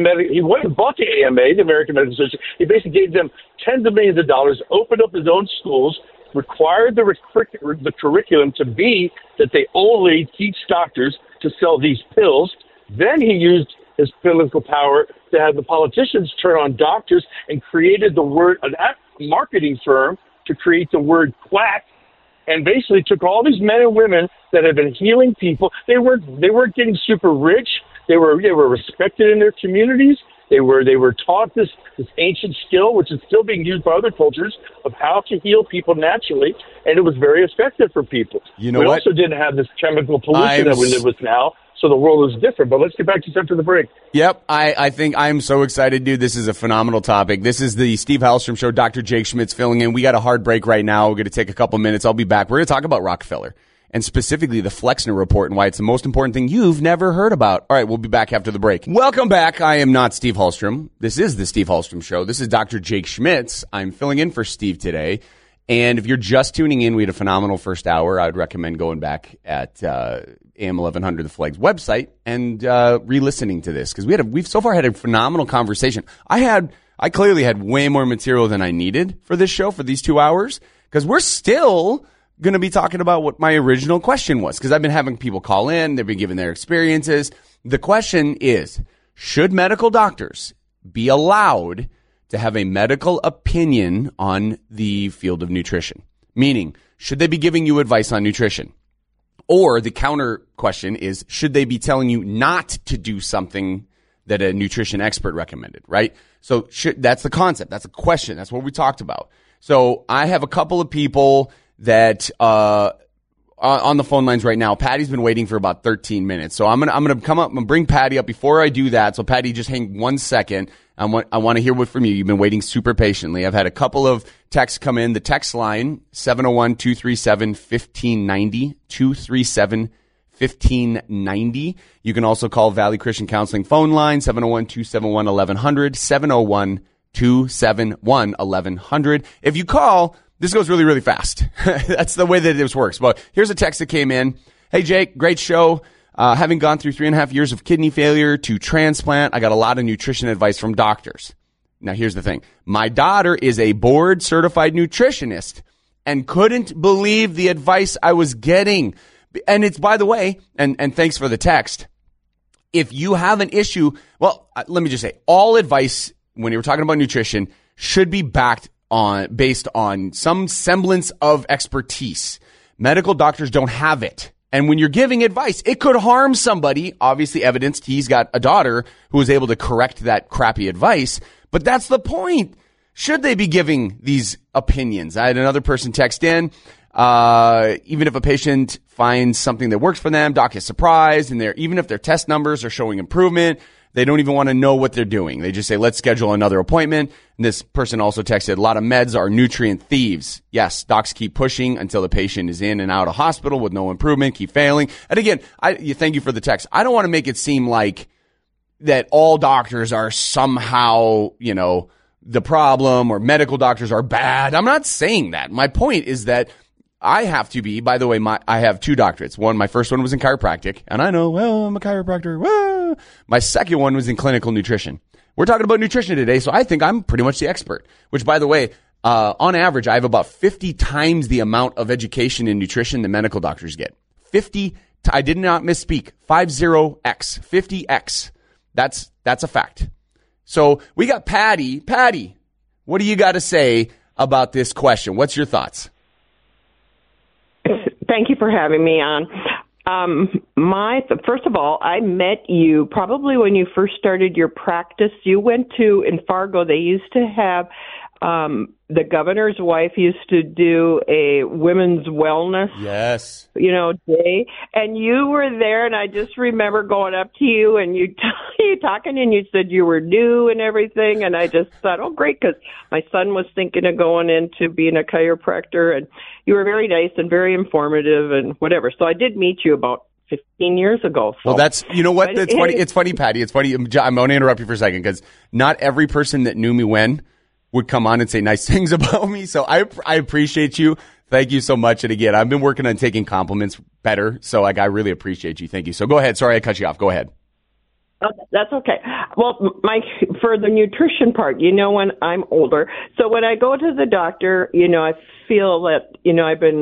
AMA, the American Medical Association. He basically gave them tens of millions of dollars, opened up his own schools, required the curriculum to be that they only teach doctors to sell these pills. Then he used his political power to have the politicians turn on doctors and created an marketing firm to create the word quack, and basically took all these men and women that had been healing people. They weren't getting super rich. They were respected in their communities. They were taught this ancient skill, which is still being used by other cultures, of how to heal people naturally, and it was very effective for people. You know we what? also didn't have this chemical pollution that we live with now, so the world is different. But let's get back to after the break. Yep, I think I'm so excited, dude. This is a phenomenal topic. This is the Steve Hallstrom Show. Dr. Jake Schmidt's filling in. We got a hard break right now. We're going to take a couple minutes. I'll be back. We're going to talk about Rockefeller, and specifically the Flexner Report and why it's the most important thing you've never heard about. All right, we'll be back after the break. Welcome back. I am not Steve Hallstrom. This is the Steve Hallstrom Show. This is Dr. Jake Schmitz. I'm filling in for Steve today. And if you're just tuning in, we had a phenomenal first hour. I would recommend going back at AM 1100, the Flag's website, and re-listening to this because we've so far had a phenomenal conversation. I clearly had way more material than I needed for this show for these 2 hours because we're still going to be talking about what my original question was because I've been having people call in. They've been giving their experiences. The question is, should medical doctors be allowed to have a medical opinion on the field of nutrition? Meaning, should they be giving you advice on nutrition? Or the counter question is, should they be telling you not to do something that a nutrition expert recommended, right? So that's the concept. That's a question. That's what we talked about. So I have a couple of people that on the phone lines right now. Patty's been waiting for about 13 minutes. So I'm gonna come up and bring Patty up. Before I do that, so Patty, just hang 1 second. I want to hear from you. You've been waiting super patiently. I've had a couple of texts come in. The text line, 701-237-1590, 237-1590. You can also call Valley Christian Counseling phone line, 701-271-1100, 701-271-1100. If you call, this goes really, really fast. That's the way that this works. But here's a text that came in. Hey, Jake, great show. Having gone through 3.5 years of kidney failure to transplant, I got a lot of nutrition advice from doctors. Now, here's the thing. My daughter is a board-certified nutritionist and couldn't believe the advice I was getting. And it's, by the way, and thanks for the text, if you have an issue, well, let me just say, all advice when you're talking about nutrition should be based on some semblance of expertise. Medical doctors don't have it. And when you're giving advice, it could harm somebody. Obviously evidenced he's got a daughter who was able to correct that crappy advice. But that's the point. Should they be giving these opinions? I had another person text in, even if a patient finds something that works for them, doc is surprised, and even if their test numbers are showing improvement, they don't even want to know what they're doing. They just say, let's schedule another appointment. And this person also texted, a lot of meds are nutrient thieves. Yes, docs keep pushing until the patient is in and out of hospital with no improvement, keep failing. And again, thank you for the text. I don't want to make it seem like that all doctors are somehow, the problem, or medical doctors are bad. I'm not saying that. My point is that I have to be, by the way, I have 2 doctorates. My first one was in chiropractic, and I know, well, I'm a chiropractor. Well, my second one was in clinical nutrition. We're talking about nutrition today, so I think I'm pretty much the expert, which, by the way, on average, I have about 50 times the amount of education in nutrition that medical doctors get. 50, I did not misspeak, 50x, 50x. That's a fact. So we got Patty. Patty, what do you got to say about this question? What's your thoughts? Thank you for having me on. First of all, I met you probably when you first started your practice. You went in Fargo, they used to have, the governor's wife used to do a women's wellness, day. And you were there, and I just remember going up to you and you talking, and you said you were new and everything. And I just thought, oh, great, because my son was thinking of going into being a chiropractor, and you were very nice and very informative and whatever. So I did meet you about 15 years ago. So. Well, that's, you know what? That's funny. It's funny, Patty. It's funny. I'm going to interrupt you for a second, because not every person that knew me when would come on and say nice things about me. So I appreciate you. Thank you so much. And again, I've been working on taking compliments better. So I really appreciate you. Thank you. So go ahead. Sorry, I cut you off. Go ahead. That's okay. Well, for the nutrition part, when I'm older, so when I go to the doctor, I feel that, I've been,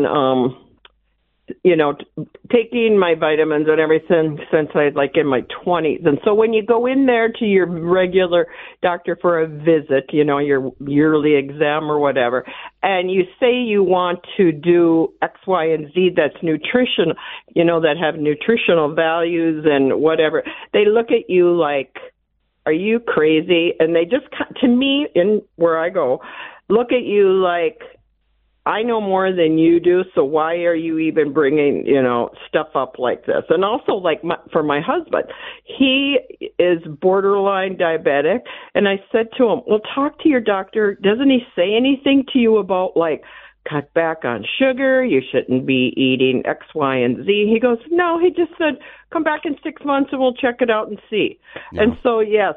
taking my vitamins and everything since I in my 20s. And so when you go in there to your regular doctor for a visit, your yearly exam or whatever, and you say you want to do X, Y, and Z that's nutrition, that have nutritional values and whatever, they look at you like, are you crazy? And they just, to me, in where I go, look at you like, I know more than you do, so why are you even bringing, stuff up like this? And also, for my husband, he is borderline diabetic, and I said to him, well, talk to your doctor. Doesn't he say anything to you about, cut back on sugar, you shouldn't be eating X, Y, and Z? He goes, no, he just said, come back in 6 months and we'll check it out and see. Yeah. And so, yes,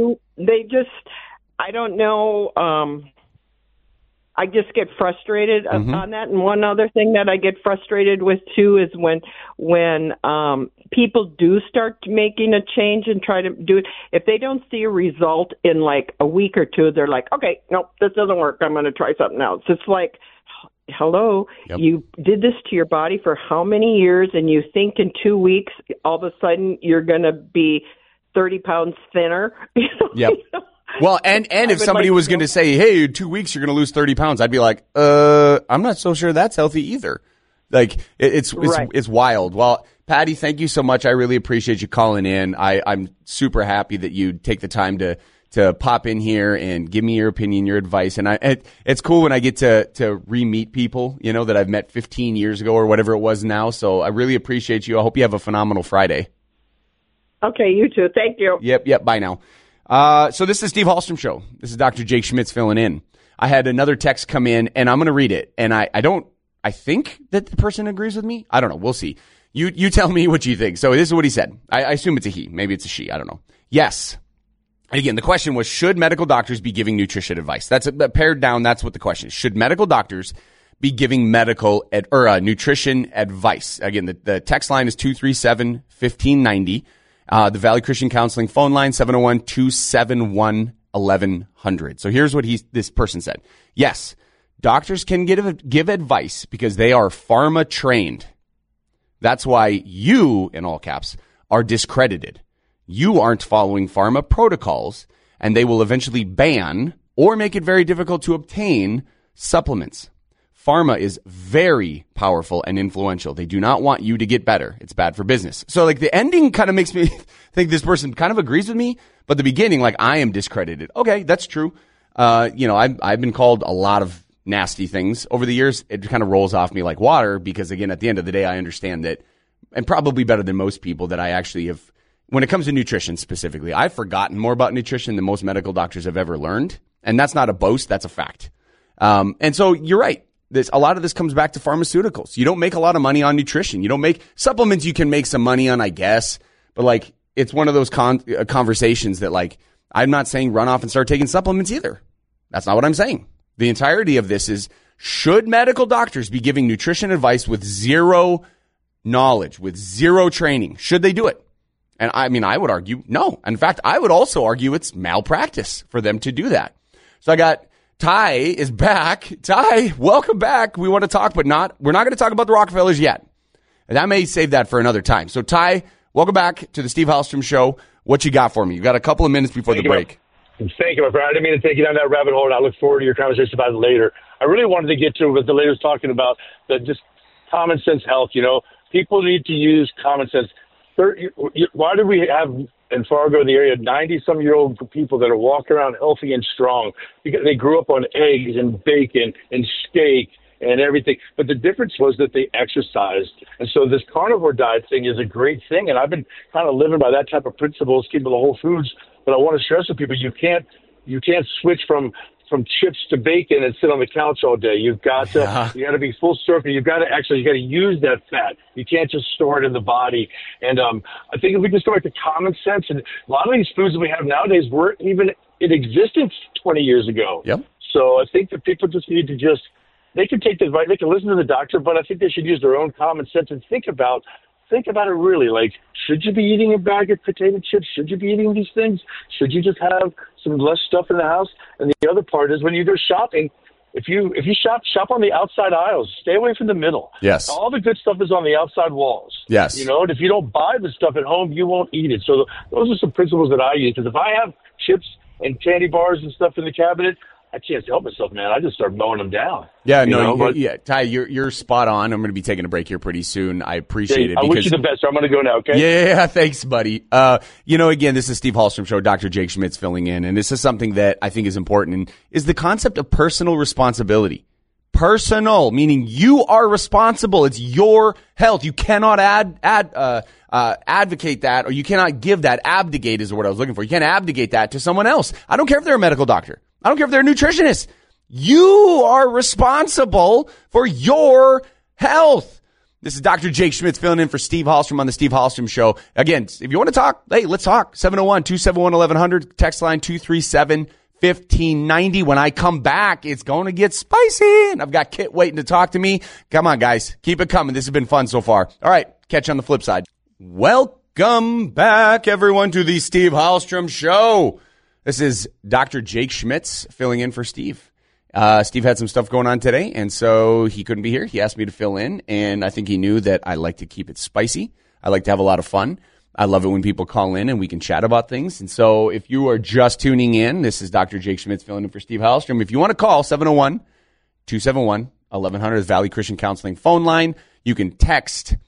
I don't know, I just get frustrated on that. And one other thing that I get frustrated with too is when people do start making a change and try to do it, if they don't see a result in a week or two, they're like, okay, nope, this doesn't work. I'm going to try something else. It's like, hello, yep. You did this to your body for how many years, and you think in 2 weeks, all of a sudden you're going to be 30 pounds thinner. Yep. Well, and if somebody was going to say, hey, in 2 weeks, you're going to lose 30 pounds, I'd be like, I'm not so sure that's healthy either. It's wild. Well, Patty, thank you so much. I really appreciate you calling in. I'm super happy that you take the time to pop in here and give me your opinion, your advice. And it's cool when I get to re-meet people, that I've met 15 years ago or whatever it was now. So I really appreciate you. I hope you have a phenomenal Friday. Okay, you too. Thank you. Yep. Bye now. So this is Steve Hallstrom Show. This is Dr. Jake Schmitz filling in. I had another text come in, and I'm going to read it. And I think that the person agrees with me. I don't know. We'll see. You tell me what you think. So this is what he said. I assume it's a he. Maybe it's a she. I don't know. Yes. And again, the question was, should medical doctors be giving nutrition advice? That's pared down. That's what the question is. Should medical doctors be giving nutrition advice? Again, the text line is 237-1590. The Valley Christian Counseling phone line, 701-271-1100. So here's what this person said. Yes, doctors can give advice because they are pharma trained. That's why you, in all caps, are discredited. you aren't following pharma protocols, and they will eventually ban or make it very difficult to obtain supplements. Pharma is very powerful and influential. They do not want you to get better. It's bad for business. So like the ending kind of makes me think this person kind of agrees with me, but the beginning, like I am discredited. Okay, that's true. I've been called a lot of nasty things over the years. It kind of rolls off me like water because again, at the end of the day, I understand that, and probably better than most people, that I actually have, when it comes to nutrition specifically, I've forgotten more about nutrition than most medical doctors have ever learned. And that's not a boast. That's a fact. And so you're right. A lot of this comes back to pharmaceuticals. You don't make a lot of money on nutrition. You don't make supplements. You can make some money on, I guess, but like it's one of those conversations that like I'm not saying run off and start taking supplements either. That's not what I'm saying. The entirety of this is, should medical doctors be giving nutrition advice with zero knowledge, with zero training? Should they do it? And I mean, I would argue no. In fact, I would also argue it's malpractice for them to do that. So I got Ty is back. Ty, welcome back. We want to talk, but we're not going to talk about the Rockefellers yet. And I may save that for another time. So Ty, welcome back to the Steve Hallstrom Show. What you got for me? You got a couple of minutes before the break. Thank you, my friend. I didn't mean to take you down that rabbit hole, and I look forward to your conversation about it later. I really wanted to get to what the lady was talking about, the just common sense health. You know, people need to use common sense. Why do we have in Fargo, the area, 90-some-year-old people that are walking around healthy and strong because they grew up on eggs and bacon and steak and everything. But the difference was that they exercised. And so this carnivore diet thing is a great thing. And I've been kind of living by that type of principles, keeping the whole foods. But I want to stress to people, you can't switch from chips to bacon and sit on the couch all day. You've got to, you got to be full circle. You got to use that fat. You can't just store it in the body. And I think if we just go back to common sense, and a lot of these foods that we have nowadays weren't even in existence 20 years ago. Yep. So I think that people just need to they can take the advice, they can listen to the doctor, but I think they should use their own common sense and think about it really. Like, should you be eating a bag of potato chips? Should you be eating these things? Should you just have some less stuff in the house? And the other part is when you go shopping, if you shop on the outside aisles. Stay away from the middle. Yes. All the good stuff is on the outside walls. Yes. You know, and if you don't buy the stuff at home, you won't eat it. So those are some principles that I use. Because if I have chips and candy bars and stuff in the cabinet, I can't help myself, man. I just start mowing them down. Yeah, Ty, you're spot on. I'm going to be taking a break here pretty soon. I appreciate it. I wish you the best. So I'm going to go now, okay? Yeah, thanks, buddy. Again, this is Steve Hallstrom Show. Dr. Jake Schmidt's filling in, and this is something that I think is important, and is the concept of personal responsibility. Personal, meaning you are responsible. It's your health. You cannot advocate that, or you cannot give that. Abdicate is the word I was looking for. You can't abdicate that to someone else. I don't care if they're a medical doctor. I don't care if they're a nutritionist. You are responsible for your health. This is Dr. Jake Schmidt filling in for Steve Hallstrom on the Steve Hallstrom Show. Again, if you want to talk, hey, let's talk. 701-271-1100, text line 237-1590. When I come back, it's going to get spicy, and I've got Kit waiting to talk to me. Come on, guys. Keep it coming. This has been fun so far. All right, catch you on the flip side. Welcome back, everyone, to the Steve Hallstrom Show. This is Dr. Jake Schmitz filling in for Steve. Steve had some stuff going on today, and so he couldn't be here. He asked me to fill in, and I think he knew that I like to keep it spicy. I like to have a lot of fun. I love it when people call in and we can chat about things. And so if you are just tuning in, this is Dr. Jake Schmitz filling in for Steve Hallstrom. If you want to call, 701-271-1100 is Valley Christian Counseling phone line. You can text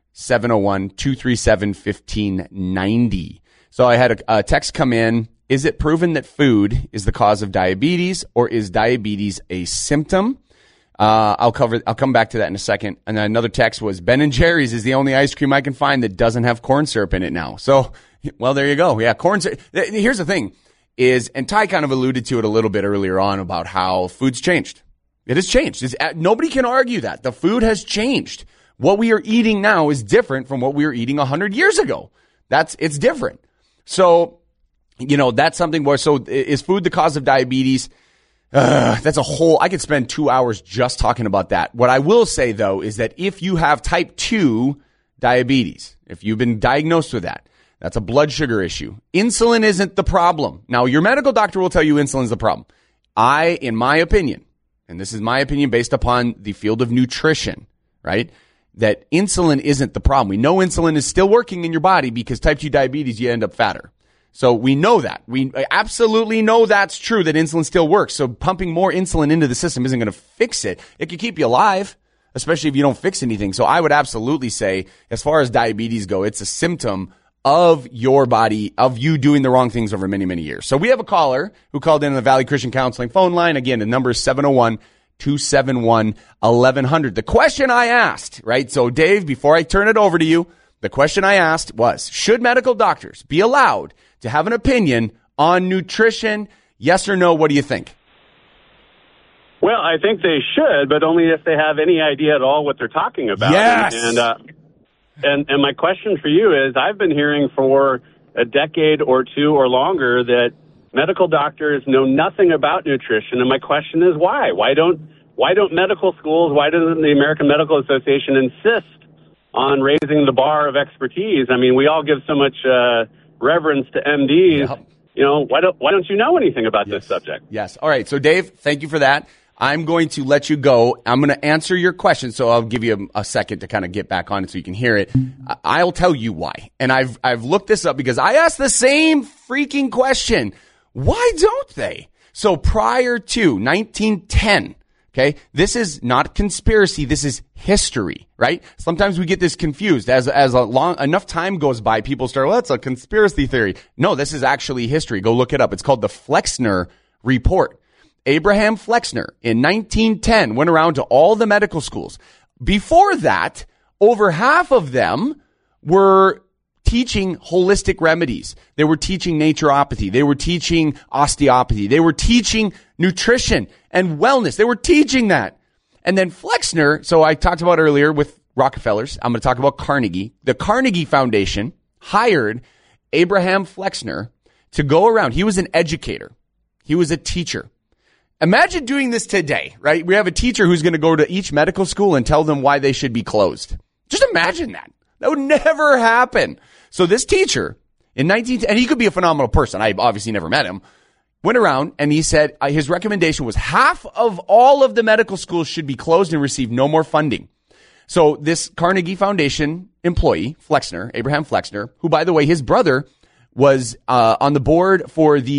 701-237-1590. So I had a text come in. Is it proven that food is the cause of diabetes, or is diabetes a symptom? I'll come back to that in a second. And then another text was, Ben & Jerry's is the only ice cream I can find that doesn't have corn syrup in it now. So, well, there you go. Yeah, corn syrup. Here's the thing is, and Ty kind of alluded to it a little bit earlier on about how food's changed. It has changed. Nobody can argue that. The food has changed. What we are eating now is different from what we were eating 100 years ago. It's different. So, that's something where, so is food the cause of diabetes? That's a whole, I could spend 2 hours just talking about that. What I will say, though, is that if you have type 2 diabetes, if you've been diagnosed with that, that's a blood sugar issue. Insulin isn't the problem. Now, your medical doctor will tell you insulin's the problem. In my opinion, and this is my opinion based upon the field of nutrition, right? that insulin isn't the problem. We know insulin is still working in your body because type 2 diabetes, you end up fatter. So we know that. We absolutely know that's true, that insulin still works. So pumping more insulin into the system isn't going to fix it. It could keep you alive, especially if you don't fix anything. So I would absolutely say, as far as diabetes go, it's a symptom of your body, of you doing the wrong things over many, many years. So we have a caller who called in on the Valley Christian Counseling phone line. Again, the number is 701-271-1100. The question I asked, right? So Dave, before I turn it over to you, the question I asked was, should medical doctors be allowed to have an opinion on nutrition? Yes or no? What do you think? Well, I think they should, but only if they have any idea at all what they're talking about. Yes. And my question for you is, I've been hearing for a decade or two or longer that medical doctors know nothing about nutrition, and my question is why? Why don't medical schools, why doesn't the American Medical Association insist on raising the bar of expertise? I mean, we all give so much reverence to MDs. Yep. You know, why don't you know anything about this subject? Yes. All right. So Dave, thank you for that. I'm going to let you go. I'm going to answer your question, so I'll give you a second to kind of get back on it so you can hear it. I'll tell you why. And I've looked this up because I asked the same freaking question. Why don't they? So prior to 1910, okay, this is not conspiracy. This is history, right? Sometimes we get this confused. As enough time goes by, people start, well, that's a conspiracy theory. No, this is actually history. Go look it up. It's called the Flexner Report. Abraham Flexner in 1910 went around to all the medical schools. Before that, over half of them were teaching holistic remedies. They were teaching naturopathy. They were teaching osteopathy. They were teaching nutrition and wellness. They were teaching that. And then Flexner, so I talked about earlier with Rockefellers. I'm going to talk about Carnegie. The Carnegie Foundation hired Abraham Flexner to go around. He was an educator. He was a teacher. Imagine doing this today, right? We have a teacher who's going to go to each medical school and tell them why they should be closed. Just imagine that. That would never happen. So this teacher in and he could be a phenomenal person. I obviously never met him. Went around and he said his recommendation was half of all of the medical schools should be closed and receive no more funding. So this Carnegie Foundation employee, Flexner, Abraham Flexner, who, by the way, his brother was on the board for the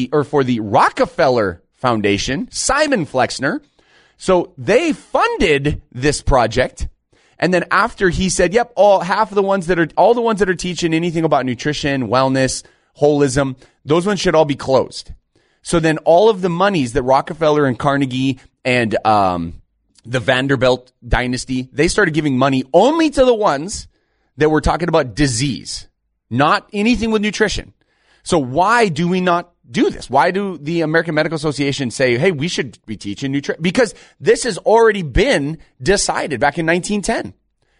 Rockefeller Foundation, Simon Flexner. So they funded this project. And then after he said, yep, all the ones that are teaching anything about nutrition, wellness, holism, those ones should all be closed. So then all of the monies that Rockefeller and Carnegie and the Vanderbilt dynasty, they started giving money only to the ones that were talking about disease, not anything with nutrition. So why do we not do this? Why do the American Medical Association say, hey, we should be teaching nutrition? Because this has already been decided back in 1910.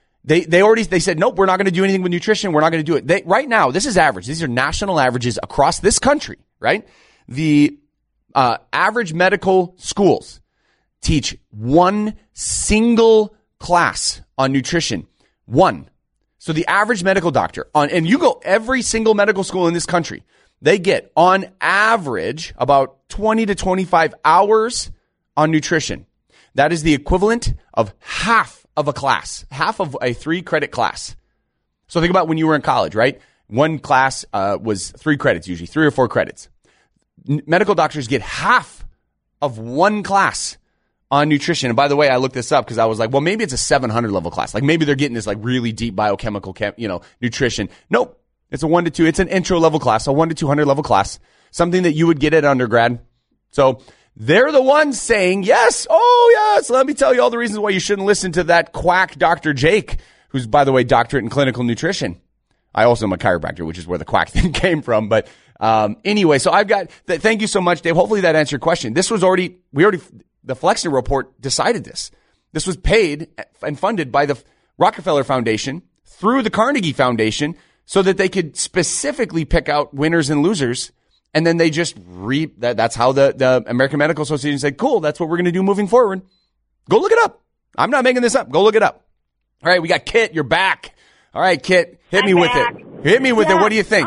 They said, nope, we're not going to do anything with nutrition. We're not going to do it. Right now, this is average. These are national averages across this country, right? The average medical schools teach one single class on nutrition. One. So the average medical doctor and you go every single medical school in this country, they get on average about 20 to 25 hours on nutrition. That is the equivalent of half of a class, half of a 3-credit class. So think about when you were in college, right? One class was 3 credits, usually 3 or 4 credits. Medical doctors get half of one class on nutrition. And by the way, I looked this up because I was like, well, maybe it's a 700 level class. Like maybe they're getting this like really deep biochemical, nutrition. Nope. It's a 1 to 2. It's an intro level class, a 1 to 200 level class, something that you would get at undergrad. So they're the ones saying, yes, oh yes, let me tell you all the reasons why you shouldn't listen to that quack Dr. Jake, who's, by the way, doctorate in clinical nutrition. I also am a chiropractor, which is where the quack thing came from. But anyway, so I've got, thank you so much, Dave. Hopefully that answered your question. This was the Flexner Report decided this. This was paid and funded by the Rockefeller Foundation through the Carnegie Foundation so that they could specifically pick out winners and losers. And then they just that's how the American Medical Association said, cool, that's what we're going to do moving forward. Go look it up. I'm not making this up. Go look it up. All right, we got Kit. You're back. All right, Kit, hit me with it. Hit me with it. What do you think?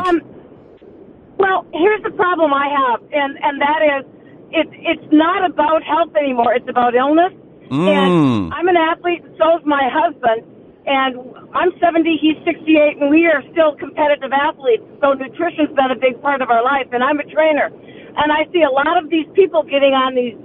Well, here's the problem I have, and that is it's not about health anymore. It's about illness. And I'm an athlete, and so is my husband. And I'm 70, he's 68, and we are still competitive athletes. So nutrition's been a big part of our life, and I'm a trainer. And I see a lot of these people getting on these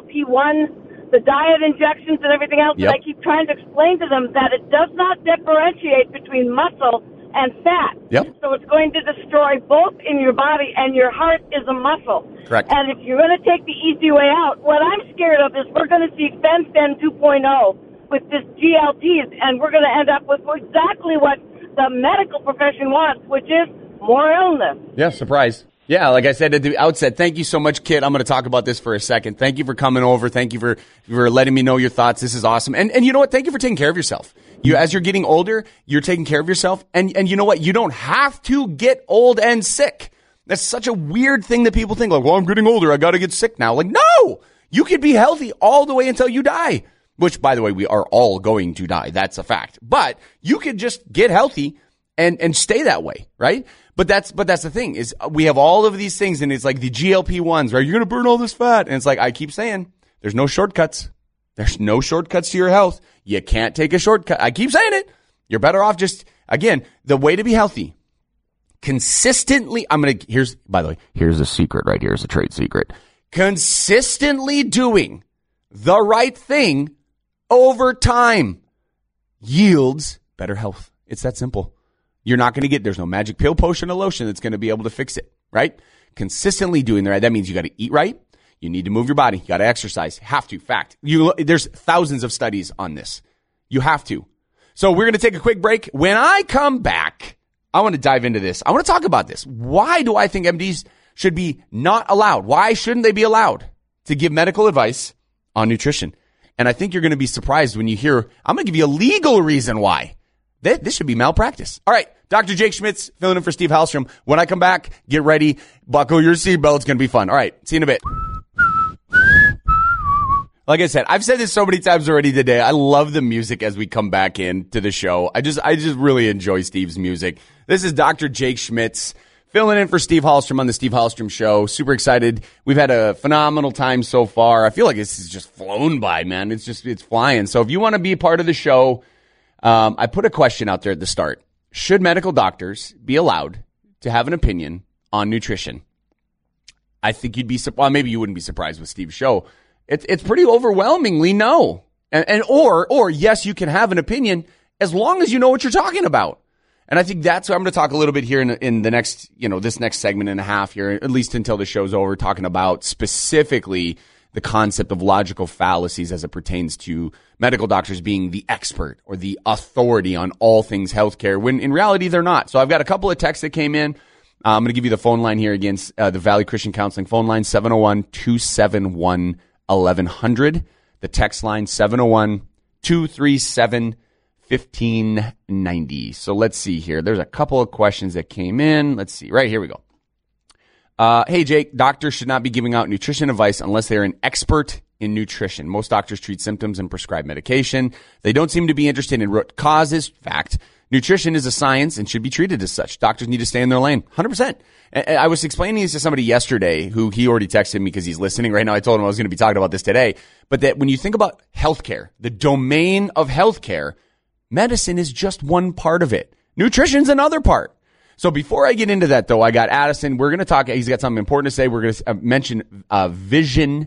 GLP-1, the diet injections and everything else. Yep. And I keep trying to explain to them that it does not differentiate between muscle and fat. Yep. So it's going to destroy both in your body, and your heart is a muscle. Correct. And if you're going to take the easy way out, what I'm scared of is we're going to see FemStem 2.0 with this GLPs, and we're going to end up with exactly what the medical profession wants, which is more illness. Yeah, surprise. Yeah, like I said at the outset, thank you so much, Kit. I'm going to talk about this for a second. Thank you for coming over. Thank you for letting me know your thoughts. This is awesome. And you know what? Thank you for taking care of yourself. As you're getting older, you're taking care of yourself. And you know what? You don't have to get old and sick. That's such a weird thing that people think, like, well, I'm getting older, I got to get sick now. Like, no! You could be healthy all the way until you die. Which, by the way, we are all going to die. That's a fact. But you could just get healthy and stay that way, right? But that's the thing is we have all of these things, and it's like the GLP-1s, right? You're going to burn all this fat. And it's like, I keep saying, there's no shortcuts. There's no shortcuts to your health. You can't take a shortcut. I keep saying it. You're better off just, again, the way to be healthy, consistently, here's a secret right here. Here's a trade secret. Consistently doing the right thing over time yields better health. It's that simple. You're not going to there's no magic pill, potion, or lotion that's going to be able to fix it, right? Consistently doing the right. That means you got to eat right. You need to move your body. You got to exercise. Have to. Fact. There's thousands of studies on this. You have to. So we're going to take a quick break. When I come back, I want to dive into this. I want to talk about this. Why do I think MDs should be not allowed? Why shouldn't they be allowed to give medical advice on nutrition? And I think you're going to be surprised when you hear, I'm going to give you a legal reason why. This should be malpractice. All right, Dr. Jake Schmitz filling in for Steve Hallstrom. When I come back, get ready, buckle your seatbelt. It's going to be fun. All right, see you in a bit. Like I said, I've said this so many times already today. I love the music as we come back into the show. I just really enjoy Steve's music. This is Dr. Jake Schmitz filling in for Steve Hallstrom on the Steve Hallstrom Show. Super excited. We've had a phenomenal time so far. I feel like this has just flown by, man. It's flying. So if you want to be a part of the show, I put a question out there at the start. Should medical doctors be allowed to have an opinion on nutrition? I think you'd be surprised. Maybe you wouldn't be surprised with Steve's show. It's pretty overwhelmingly no. Or yes, you can have an opinion as long as you know what you're talking about. And I think that's what I'm going to talk a little bit here in the next, this next segment and a half here, at least until the show's over, talking about specifically the concept of logical fallacies as it pertains to medical doctors being the expert or the authority on all things healthcare, when in reality they're not. So I've got a couple of texts that came in. I'm going to give you the phone line here against the Valley Christian Counseling phone line, 701-271-1100. The text line, 701-237-1590. So let's see here. There's a couple of questions that came in. Let's see. Right, here we go. Hey, Jake, doctors should not be giving out nutrition advice unless they are an expert in nutrition. Most doctors treat symptoms and prescribe medication. They don't seem to be interested in root causes. Fact, nutrition is a science and should be treated as such. Doctors need to stay in their lane. 100%. I was explaining this to somebody yesterday who he already texted me because he's listening right now. I told him I was going to be talking about this today. But that when you think about healthcare, the domain of healthcare, medicine is just one part of it. Nutrition's another part. So before I get into that, though, I got Addison. We're going to talk. He's got something important to say. We're going to mention Vision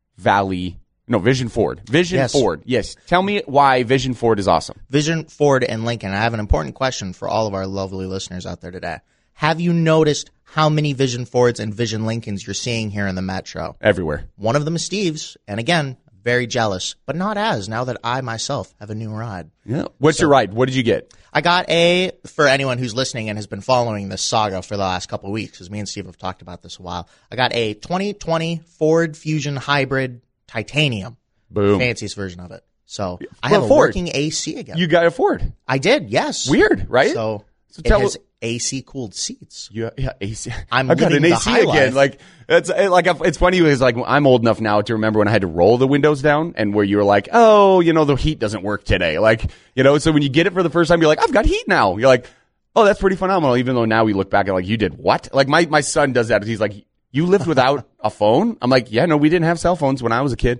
Ford. Yes. Ford. Yes. Tell me why Vision Ford is awesome. Vision Ford and Lincoln. I have an important question for all of our lovely listeners out there today. Have you noticed how many Vision Fords and Vision Lincolns you're seeing here in the Metro? Everywhere. One of them is Steve's. And again, very jealous, but not as now that I myself have a new ride. Yeah. What's your ride? What did you get? I got for anyone who's listening and has been following this saga for the last couple of weeks, because me and Steve have talked about this a while, I got a 2020 Ford Fusion Hybrid Titanium. Boom. Fanciest version of it. So I have a working AC again. You got a Ford. I did, yes. Weird, right? So it has AC-cooled seats. Yeah, AC. I got an AC again. Like it's funny because like I'm old enough now to remember when I had to roll the windows down and where you were like, oh, the heat doesn't work today. Like, so when you get it for the first time, you're like, I've got heat now. You're like, oh, that's pretty phenomenal. Even though now we look back and like, you did what? Like my son does that. He's like, you lived without a phone? I'm like, yeah, no, we didn't have cell phones when I was a kid.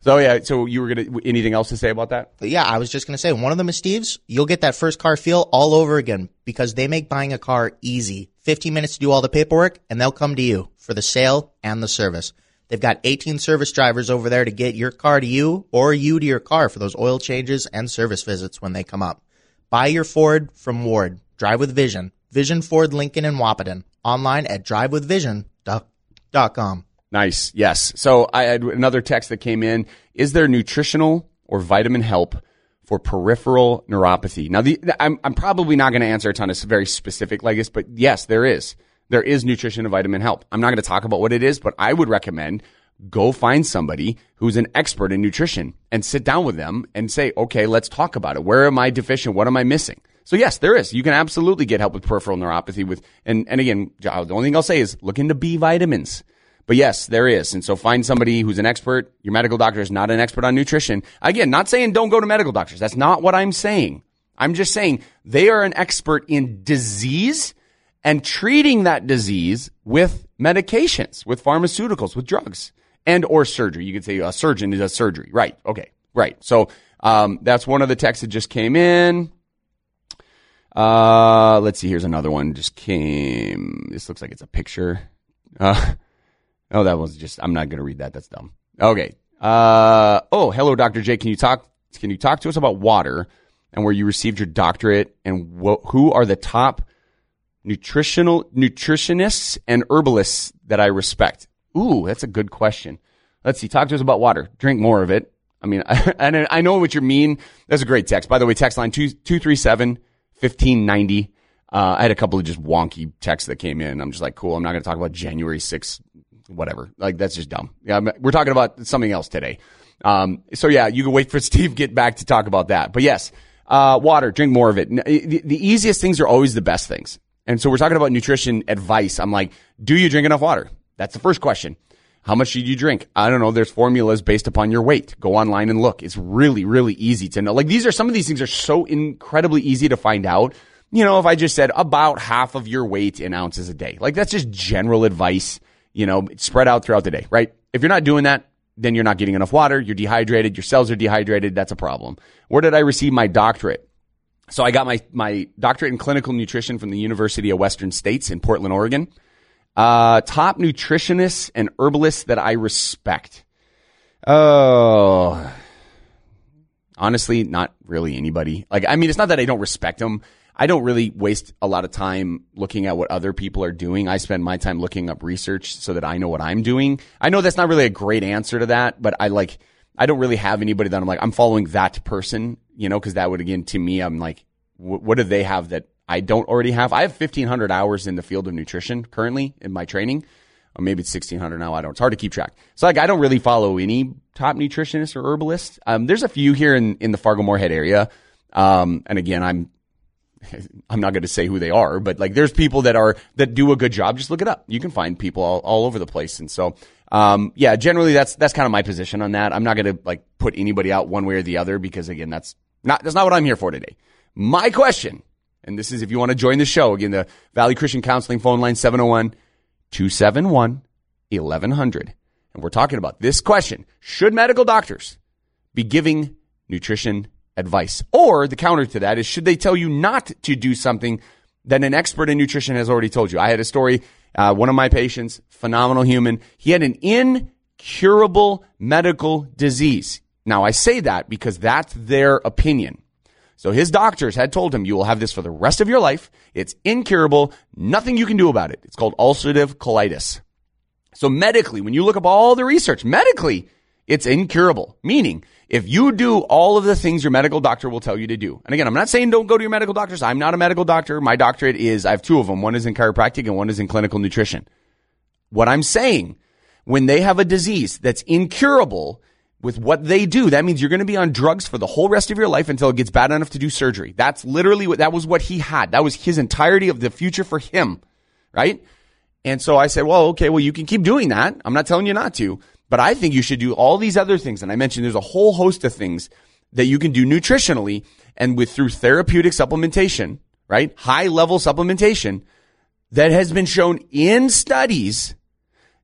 So yeah, so you were anything else to say about that? But yeah, I was just going to say, one of them is Steve's. You'll get that first car feel all over again because they make buying a car easy. 15 minutes to do all the paperwork, and they'll come to you for the sale and the service. They've got 18 service drivers over there to get your car to you or you to your car for those oil changes and service visits when they come up. Buy your Ford from Ward. Drive with Vision. Vision Ford Lincoln in Wahpeton. Online at drivewithvision.com. Nice. Yes. So I had another text that came in. Is there nutritional or vitamin help for peripheral neuropathy? Now, I'm probably not going to answer a ton of very specific like this, but yes, there is. There is nutrition and vitamin help. I'm not going to talk about what it is, but I would recommend go find somebody who's an expert in nutrition and sit down with them and say, okay, let's talk about it. Where am I deficient? What am I missing? So yes, there is. You can absolutely get help with peripheral neuropathy and again, the only thing I'll say is look into B vitamins. But yes, there is. And so find somebody who's an expert. Your medical doctor is not an expert on nutrition. Again, not saying don't go to medical doctors. That's not what I'm saying. I'm just saying they are an expert in disease and treating that disease with medications, with pharmaceuticals, with drugs, and or surgery. You could say a surgeon does surgery. Right. Okay. Right. So that's one of the texts that just came in. Let's see. Here's another one. Just came. This looks like it's a picture. Oh, that was just, I'm not going to read that. That's dumb. Okay. Hello, Dr. J. Can you talk to us about water and where you received your doctorate and who are the top nutritionists and herbalists that I respect? Ooh, that's a good question. Let's see. Talk to us about water. Drink more of it. I mean, and I know what you mean. That's a great text. By the way, text line 237-1590. I had a couple of just wonky texts that came in. I'm just like, cool. I'm not going to talk about January 6th. Whatever. Like, that's just dumb. Yeah, we're talking about something else today. So yeah, you can wait for Steve to get back to talk about that. But yes, water, drink more of it. The easiest things are always the best things. And so we're talking about nutrition advice. I'm like, do you drink enough water? That's the first question. How much should you drink? I don't know. There's formulas based upon your weight. Go online and look. It's really, really easy to know. Like some of these things are so incredibly easy to find out. You know, if I just said about half of your weight in ounces a day, like that's just general advice. You know, spread out throughout the day, right? If you're not doing that, then you're not getting enough water. You're dehydrated. Your cells are dehydrated. That's a problem. Where did I receive my doctorate? So I got my doctorate in clinical nutrition from the University of Western States in Portland, Oregon. Top nutritionists and herbalists that I respect. Oh, honestly, not really anybody. Like, I mean, it's not that I don't respect them. I don't really waste a lot of time looking at what other people are doing. I spend my time looking up research so that I know what I'm doing. I know that's not really a great answer to that, but I don't really have anybody that I'm like, I'm following that person, you know, because that would, again, to me, I'm like, what do they have that I don't already have? I have 1,500 hours in the field of nutrition currently in my training. Or maybe it's 1,600 now. I don't. It's hard to keep track. So like, I don't really follow any top nutritionist or herbalist. There's a few here in the Fargo-Moorhead area. And again, I'm not going to say who they are, but like there's people that do a good job. Just look it up. You can find people all over the place. And so, yeah, generally that's kind of my position on that. I'm not going to like put anybody out one way or the other because again, that's not what I'm here for today. My question, and this is if you want to join the show, again, the Valley Christian Counseling phone line 701-271-1100. And we're talking about this question. Should medical doctors be giving nutrition advice? Or the counter to that is, should they tell you not to do something that an expert in nutrition has already told you? I had a story, one of my patients, phenomenal human. He had an incurable medical disease. Now I say that because that's their opinion. So his doctors had told him, you will have this for the rest of your life. It's incurable. Nothing you can do about it. It's called ulcerative colitis. So medically, when you look up all the research, medically, it's incurable. Meaning, if you do all of the things your medical doctor will tell you to do. And again, I'm not saying don't go to your medical doctors. I'm not a medical doctor. My doctorate is, I have two of them. One is in chiropractic and one is in clinical nutrition. What I'm saying, when they have a disease that's incurable with what they do, that means you're going to be on drugs for the whole rest of your life until it gets bad enough to do surgery. That's literally that was what he had. That was his entirety of the future for him, right? And so I said, well, okay, well, you can keep doing that. I'm not telling you not to. But I think you should do all these other things. And I mentioned there's a whole host of things that you can do nutritionally and through therapeutic supplementation, right? High level supplementation that has been shown in studies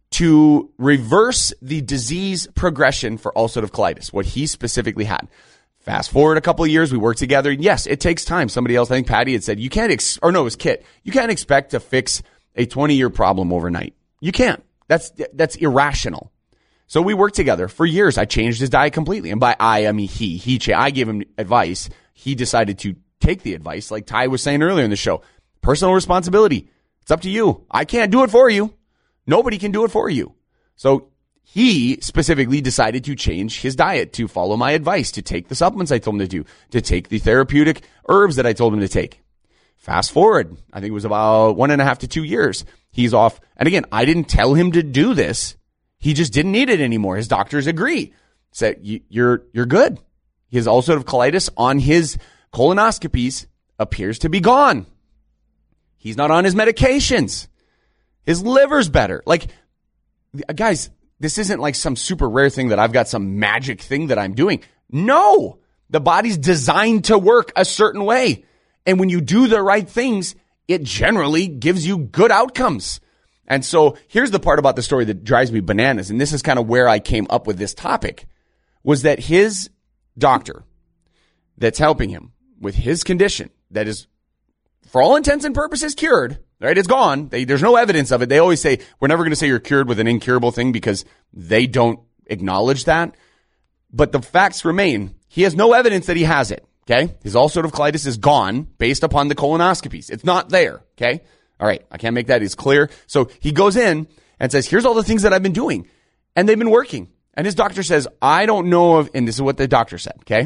to reverse the disease progression for ulcerative colitis, what he specifically had. Fast forward a couple of years, we worked together. Yes, it takes time. Somebody else, I think Patty had said, it was Kit. You can't expect to fix a 20-year problem overnight. You can't. That's irrational. So we worked together for years. I changed his diet completely. And by I mean I gave him advice. He decided to take the advice. Like Ty was saying earlier in the show, personal responsibility. It's up to you. I can't do it for you. Nobody can do it for you. So he specifically decided to change his diet, to follow my advice, to take the supplements I told him to do, to take the therapeutic herbs that I told him to take. Fast forward, I think it was about 1.5 to 2 years. He's off. And again, I didn't tell him to do this. He just didn't need it anymore. His doctors agree. Said, you're good. His ulcerative colitis on his colonoscopies appears to be gone. He's not on his medications. His liver's better. Like, guys, this isn't like some super rare thing that I've got some magic thing that I'm doing. No, the body's designed to work a certain way. And when you do the right things, it generally gives you good outcomes. And so here's the part about the story that drives me bananas. And this is kind of where I came up with this topic, was that his doctor that's helping him with his condition that is, for all intents and purposes, cured, right? It's gone. There's no evidence of it. They always say, we're never going to say you're cured with an incurable thing because they don't acknowledge that. But the facts remain. He has no evidence that he has it, okay? His ulcerative colitis is gone based upon the colonoscopies. It's not there, okay? All right, I can't make that as clear. So he goes in and says, here's all the things that I've been doing. And they've been working. And his doctor says, I don't know if, and this is what the doctor said, okay?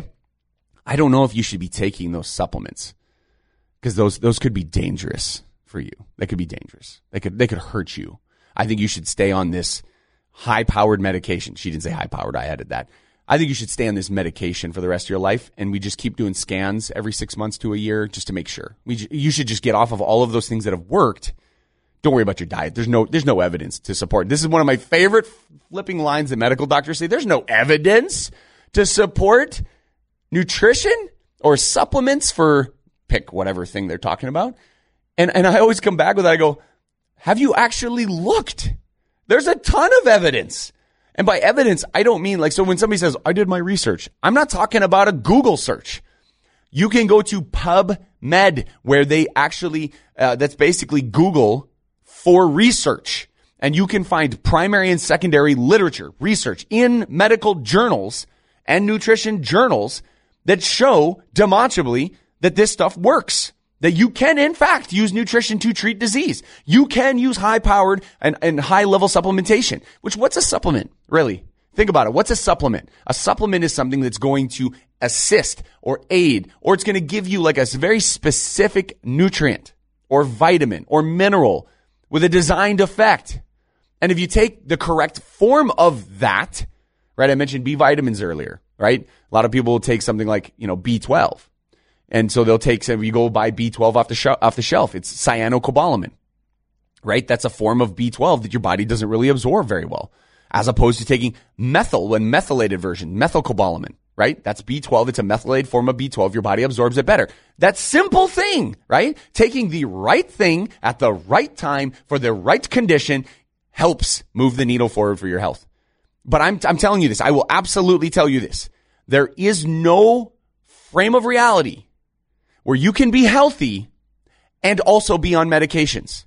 I don't know if you should be taking those supplements because those could be dangerous for you. They could be dangerous. They could hurt you. I think you should stay on this high-powered medication. She didn't say high-powered. I added that. I think you should stay on this medication for the rest of your life, and we just keep doing scans every 6 months to a year just to make sure. You should just get off of all of those things that have worked. Don't worry about your diet. There's no evidence to support. This is one of my favorite flipping lines that medical doctors say. There's no evidence to support nutrition or supplements for pick whatever thing they're talking about. And I always come back with that. I go, have you actually looked? There's a ton of evidence. And by evidence, I don't mean so when somebody says, I did my research, I'm not talking about a Google search. You can go to PubMed where they actually, that's basically Google for research. And you can find primary and secondary literature, research in medical journals and nutrition journals that show demonstrably that this stuff works. That you can, in fact, use nutrition to treat disease. You can use high-powered and high-level supplementation. What's a supplement, really? Think about it. What's a supplement? A supplement is something that's going to assist or aid, or it's going to give you like a very specific nutrient or vitamin or mineral with a designed effect. And if you take the correct form of that, right? I mentioned B vitamins earlier, right? A lot of people will take something like, B12. And so they'll take, you go buy B12 off the shelf. It's cyanocobalamin, right? That's a form of B12 that your body doesn't really absorb very well, as opposed to taking methylated version, methylcobalamin, right? That's B12. It's a methylated form of B12. Your body absorbs it better. That simple thing, right? Taking the right thing at the right time for the right condition helps move the needle forward for your health. But I'm telling you this. I will absolutely tell you this. There is no frame of reality where you can be healthy and also be on medications.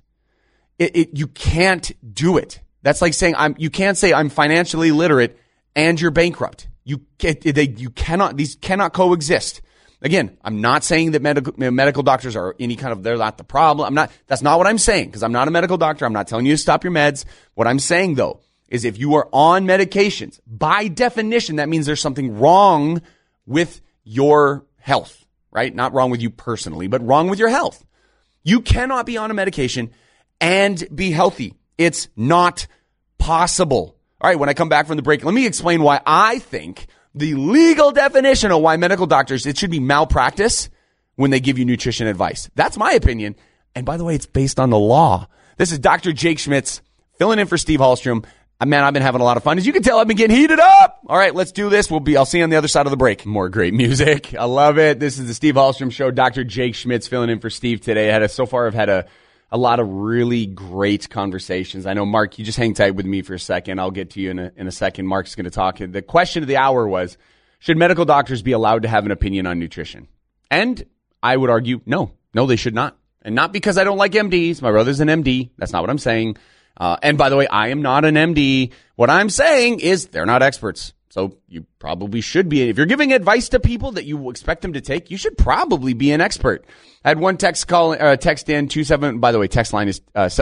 You can't do it. That's like saying you can't say I'm financially literate and you're bankrupt. These cannot coexist. Again, I'm not saying that medical doctors are they're not the problem. That's not what I'm saying, because I'm not a medical doctor. I'm not telling you to stop your meds. What I'm saying though is if you are on medications, by definition, that means there's something wrong with your health. Right? Not wrong with you personally, but wrong with your health. You cannot be on a medication and be healthy. It's not possible. All right, when I come back from the break, let me explain why I think the legal definition of why medical doctors, it should be malpractice when they give you nutrition advice. That's my opinion. And by the way, it's based on the law. This is Dr. Jake Schmitz filling in for Steve Hallstrom. Man, I've been having a lot of fun. As you can tell, I've been getting heated up. All right, let's do this. I'll see you on the other side of the break. More great music. I love it. This is the Steve Hallstrom Show. Dr. Jake Schmitz filling in for Steve today. I've had a lot of really great conversations. I know, Mark, you just hang tight with me for a second. I'll get to you in a second. Mark's going to talk. The question of the hour was, should medical doctors be allowed to have an opinion on nutrition? And I would argue, no, they should not. And not because I don't like MDs. My brother's an MD. That's not what I'm saying. And by the way, I am not an MD. What I'm saying is they're not experts. So you probably should be. If you're giving advice to people that you expect them to take, you should probably be an expert. I had one text in 27. By the way, text line is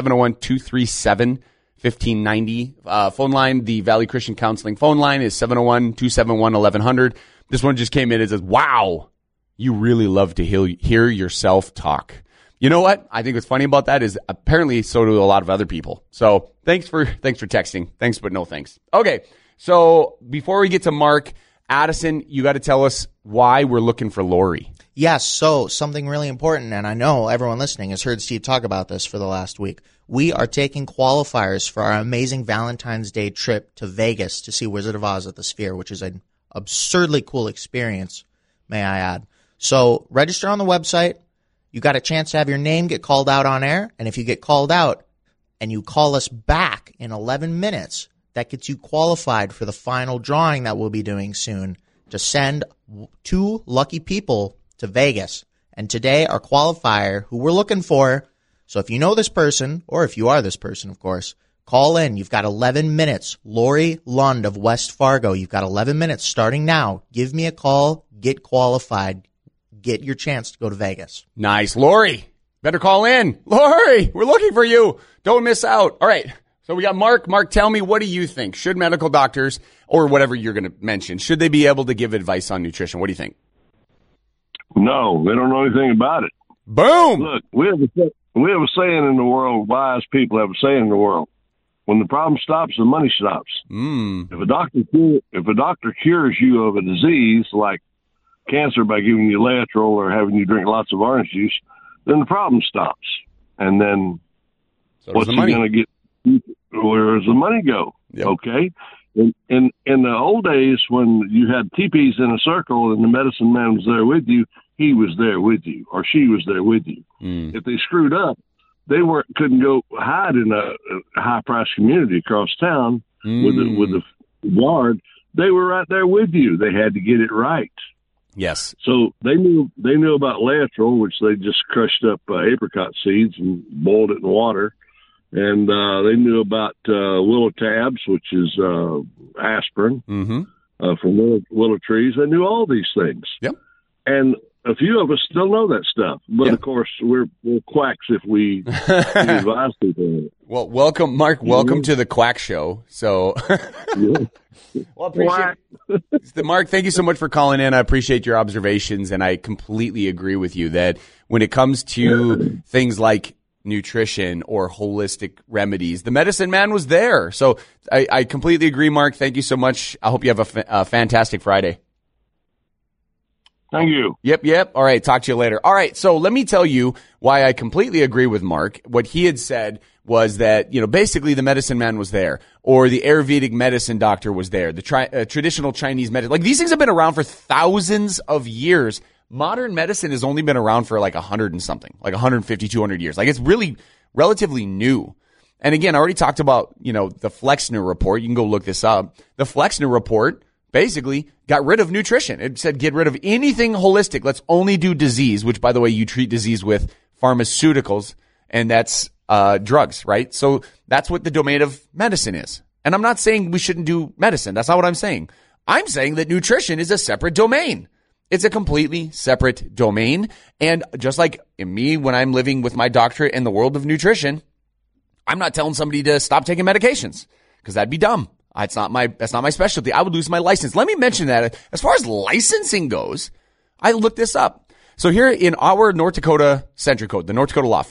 701-237-1590. Phone line, the Valley Christian Counseling phone line is 701-271-1100. This one just came in. It says, "Wow, you really love to hear yourself talk." You know what? I think what's funny about that is apparently so do a lot of other people. So thanks for texting. Thanks, but no thanks. Okay. So before we get to Mark, Addison, you got to tell us why we're looking for Lori. Yes, so something really important, and I know everyone listening has heard Steve talk about this for the last week. We are taking qualifiers for our amazing Valentine's Day trip to Vegas to see Wizard of Oz at the Sphere, which is an absurdly cool experience, may I add. So register on the website. You got a chance to have your name get called out on air, and if you get called out and you call us back in 11 minutes, that gets you qualified for the final drawing that we'll be doing soon to send 2 lucky people to Vegas. And today, our qualifier, who we're looking for, so if you know this person, or if you are this person, of course, call in. You've got 11 minutes. Lori Lund of West Fargo. You've got 11 minutes starting now. Give me a call. Get qualified. Get your chance to go to Vegas. Nice. Lori, better call in. Lori, we're looking for you. Don't miss out. All right. So we got Mark. Mark, tell me, what do you think? Should medical doctors, or whatever you're going to mention, should they be able to give advice on nutrition? What do you think? No, they don't know anything about it. Boom! Look, we have a saying in the world, wise people have a saying in the world. When the problem stops, the money stops. If a doctor cures you of a disease like cancer by giving you Laetrile or having you drink lots of orange juice, then the problem stops. And then what's he going to get? Where does the money go? Yep. Okay. In the old days, when you had teepees in a circle and the medicine man was there with you, he was there with you, or she was there with you. If they screwed up, they couldn't go hide in a high price community across town with the guard. They were right there with you. They had to get it right. Yes. So they knew about Laetrile, which they just crushed up apricot seeds and boiled it in water. And they knew about willow tabs, which is aspirin from willow trees. They knew all these things. Yep. And a few of us still know that stuff. But, of course, we're quacks if we advise people. Well, welcome, Mark. Welcome to the Quack Show. So, well, appreciate Mark, thank you so much for calling in. I appreciate your observations, and I completely agree with you that when it comes to things like nutrition or holistic remedies, the medicine man was there. So I completely agree, Mark. Thank you so much. I hope you have a fantastic Friday. Thank you. Yep. All right. Talk to you later. All right. So let me tell you why I completely agree with Mark. What he had said was that, basically the medicine man was there, or the Ayurvedic medicine doctor was there, the traditional Chinese medicine. Like, these things have been around for thousands of years. Modern medicine has only been around for like 100 and something, like 150, 200 years. Like, it's really relatively new. And again, I already talked about, the Flexner report. You can go look this up. The Flexner report basically got rid of nutrition. It said, get rid of anything holistic. Let's only do disease, which, by the way, you treat disease with pharmaceuticals, and that's drugs, right? So that's what the domain of medicine is. And I'm not saying we shouldn't do medicine. That's not what I'm saying. I'm saying that nutrition is a separate domain. It's a completely separate domain. And just like me, when I'm living with my doctorate in the world of nutrition, I'm not telling somebody to stop taking medications, because that'd be dumb. That's not my specialty. I would lose my license. Let me mention that as far as licensing goes, I looked this up. So here in our North Dakota Century Code, the North Dakota Law,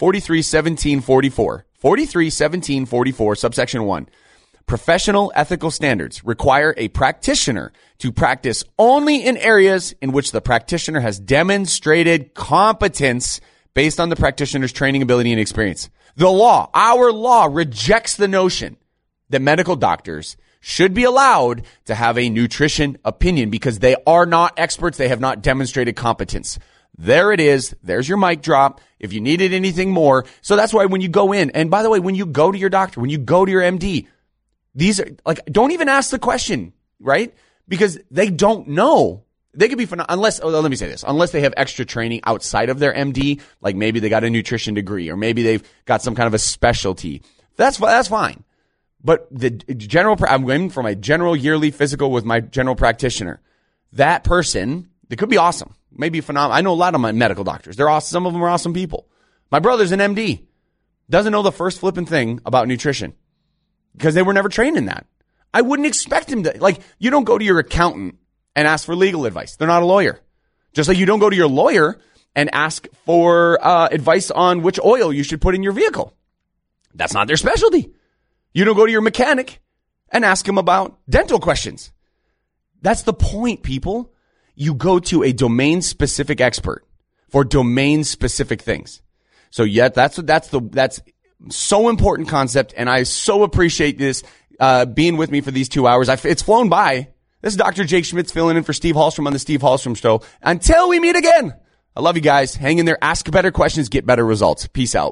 431744, subsection 1, professional ethical standards require a practitioner to practice only in areas in which the practitioner has demonstrated competence based on the practitioner's training, ability, and experience. The law, our law, rejects the notion that medical doctors should be allowed to have a nutrition opinion because they are not experts. They have not demonstrated competence. There it is. There's your mic drop. If you needed anything more. So that's why when you go in, and by the way, when you go to your doctor, when you go to your MD, these are like, don't even ask the question, right? Because they don't know. They could be, unless, let me say this, unless they have extra training outside of their MD, like maybe they got a nutrition degree or maybe they've got some kind of a specialty. That's fine. But the general, I'm going for my general yearly physical with my general practitioner. That person, they could be awesome. Maybe phenomenal. I know a lot of my medical doctors. They're awesome. Some of them are awesome people. My brother's an MD. Doesn't know the first flipping thing about nutrition because they were never trained in that. I wouldn't expect him to, like, you don't go to your accountant and ask for legal advice. They're not a lawyer. Just like you don't go to your lawyer and ask for advice on which oil you should put in your vehicle. That's not their specialty. You don't go to your mechanic and ask him about dental questions. That's the point, people. You go to a domain-specific expert for domain-specific things. So yet that's so important concept, and I so appreciate this being with me for these 2 hours. It's flown by. This is Dr. Jake Schmitz filling in for Steve Hallstrom on the Steve Hallstrom Show. Until we meet again, I love you guys. Hang in there. Ask better questions, get better results. Peace out.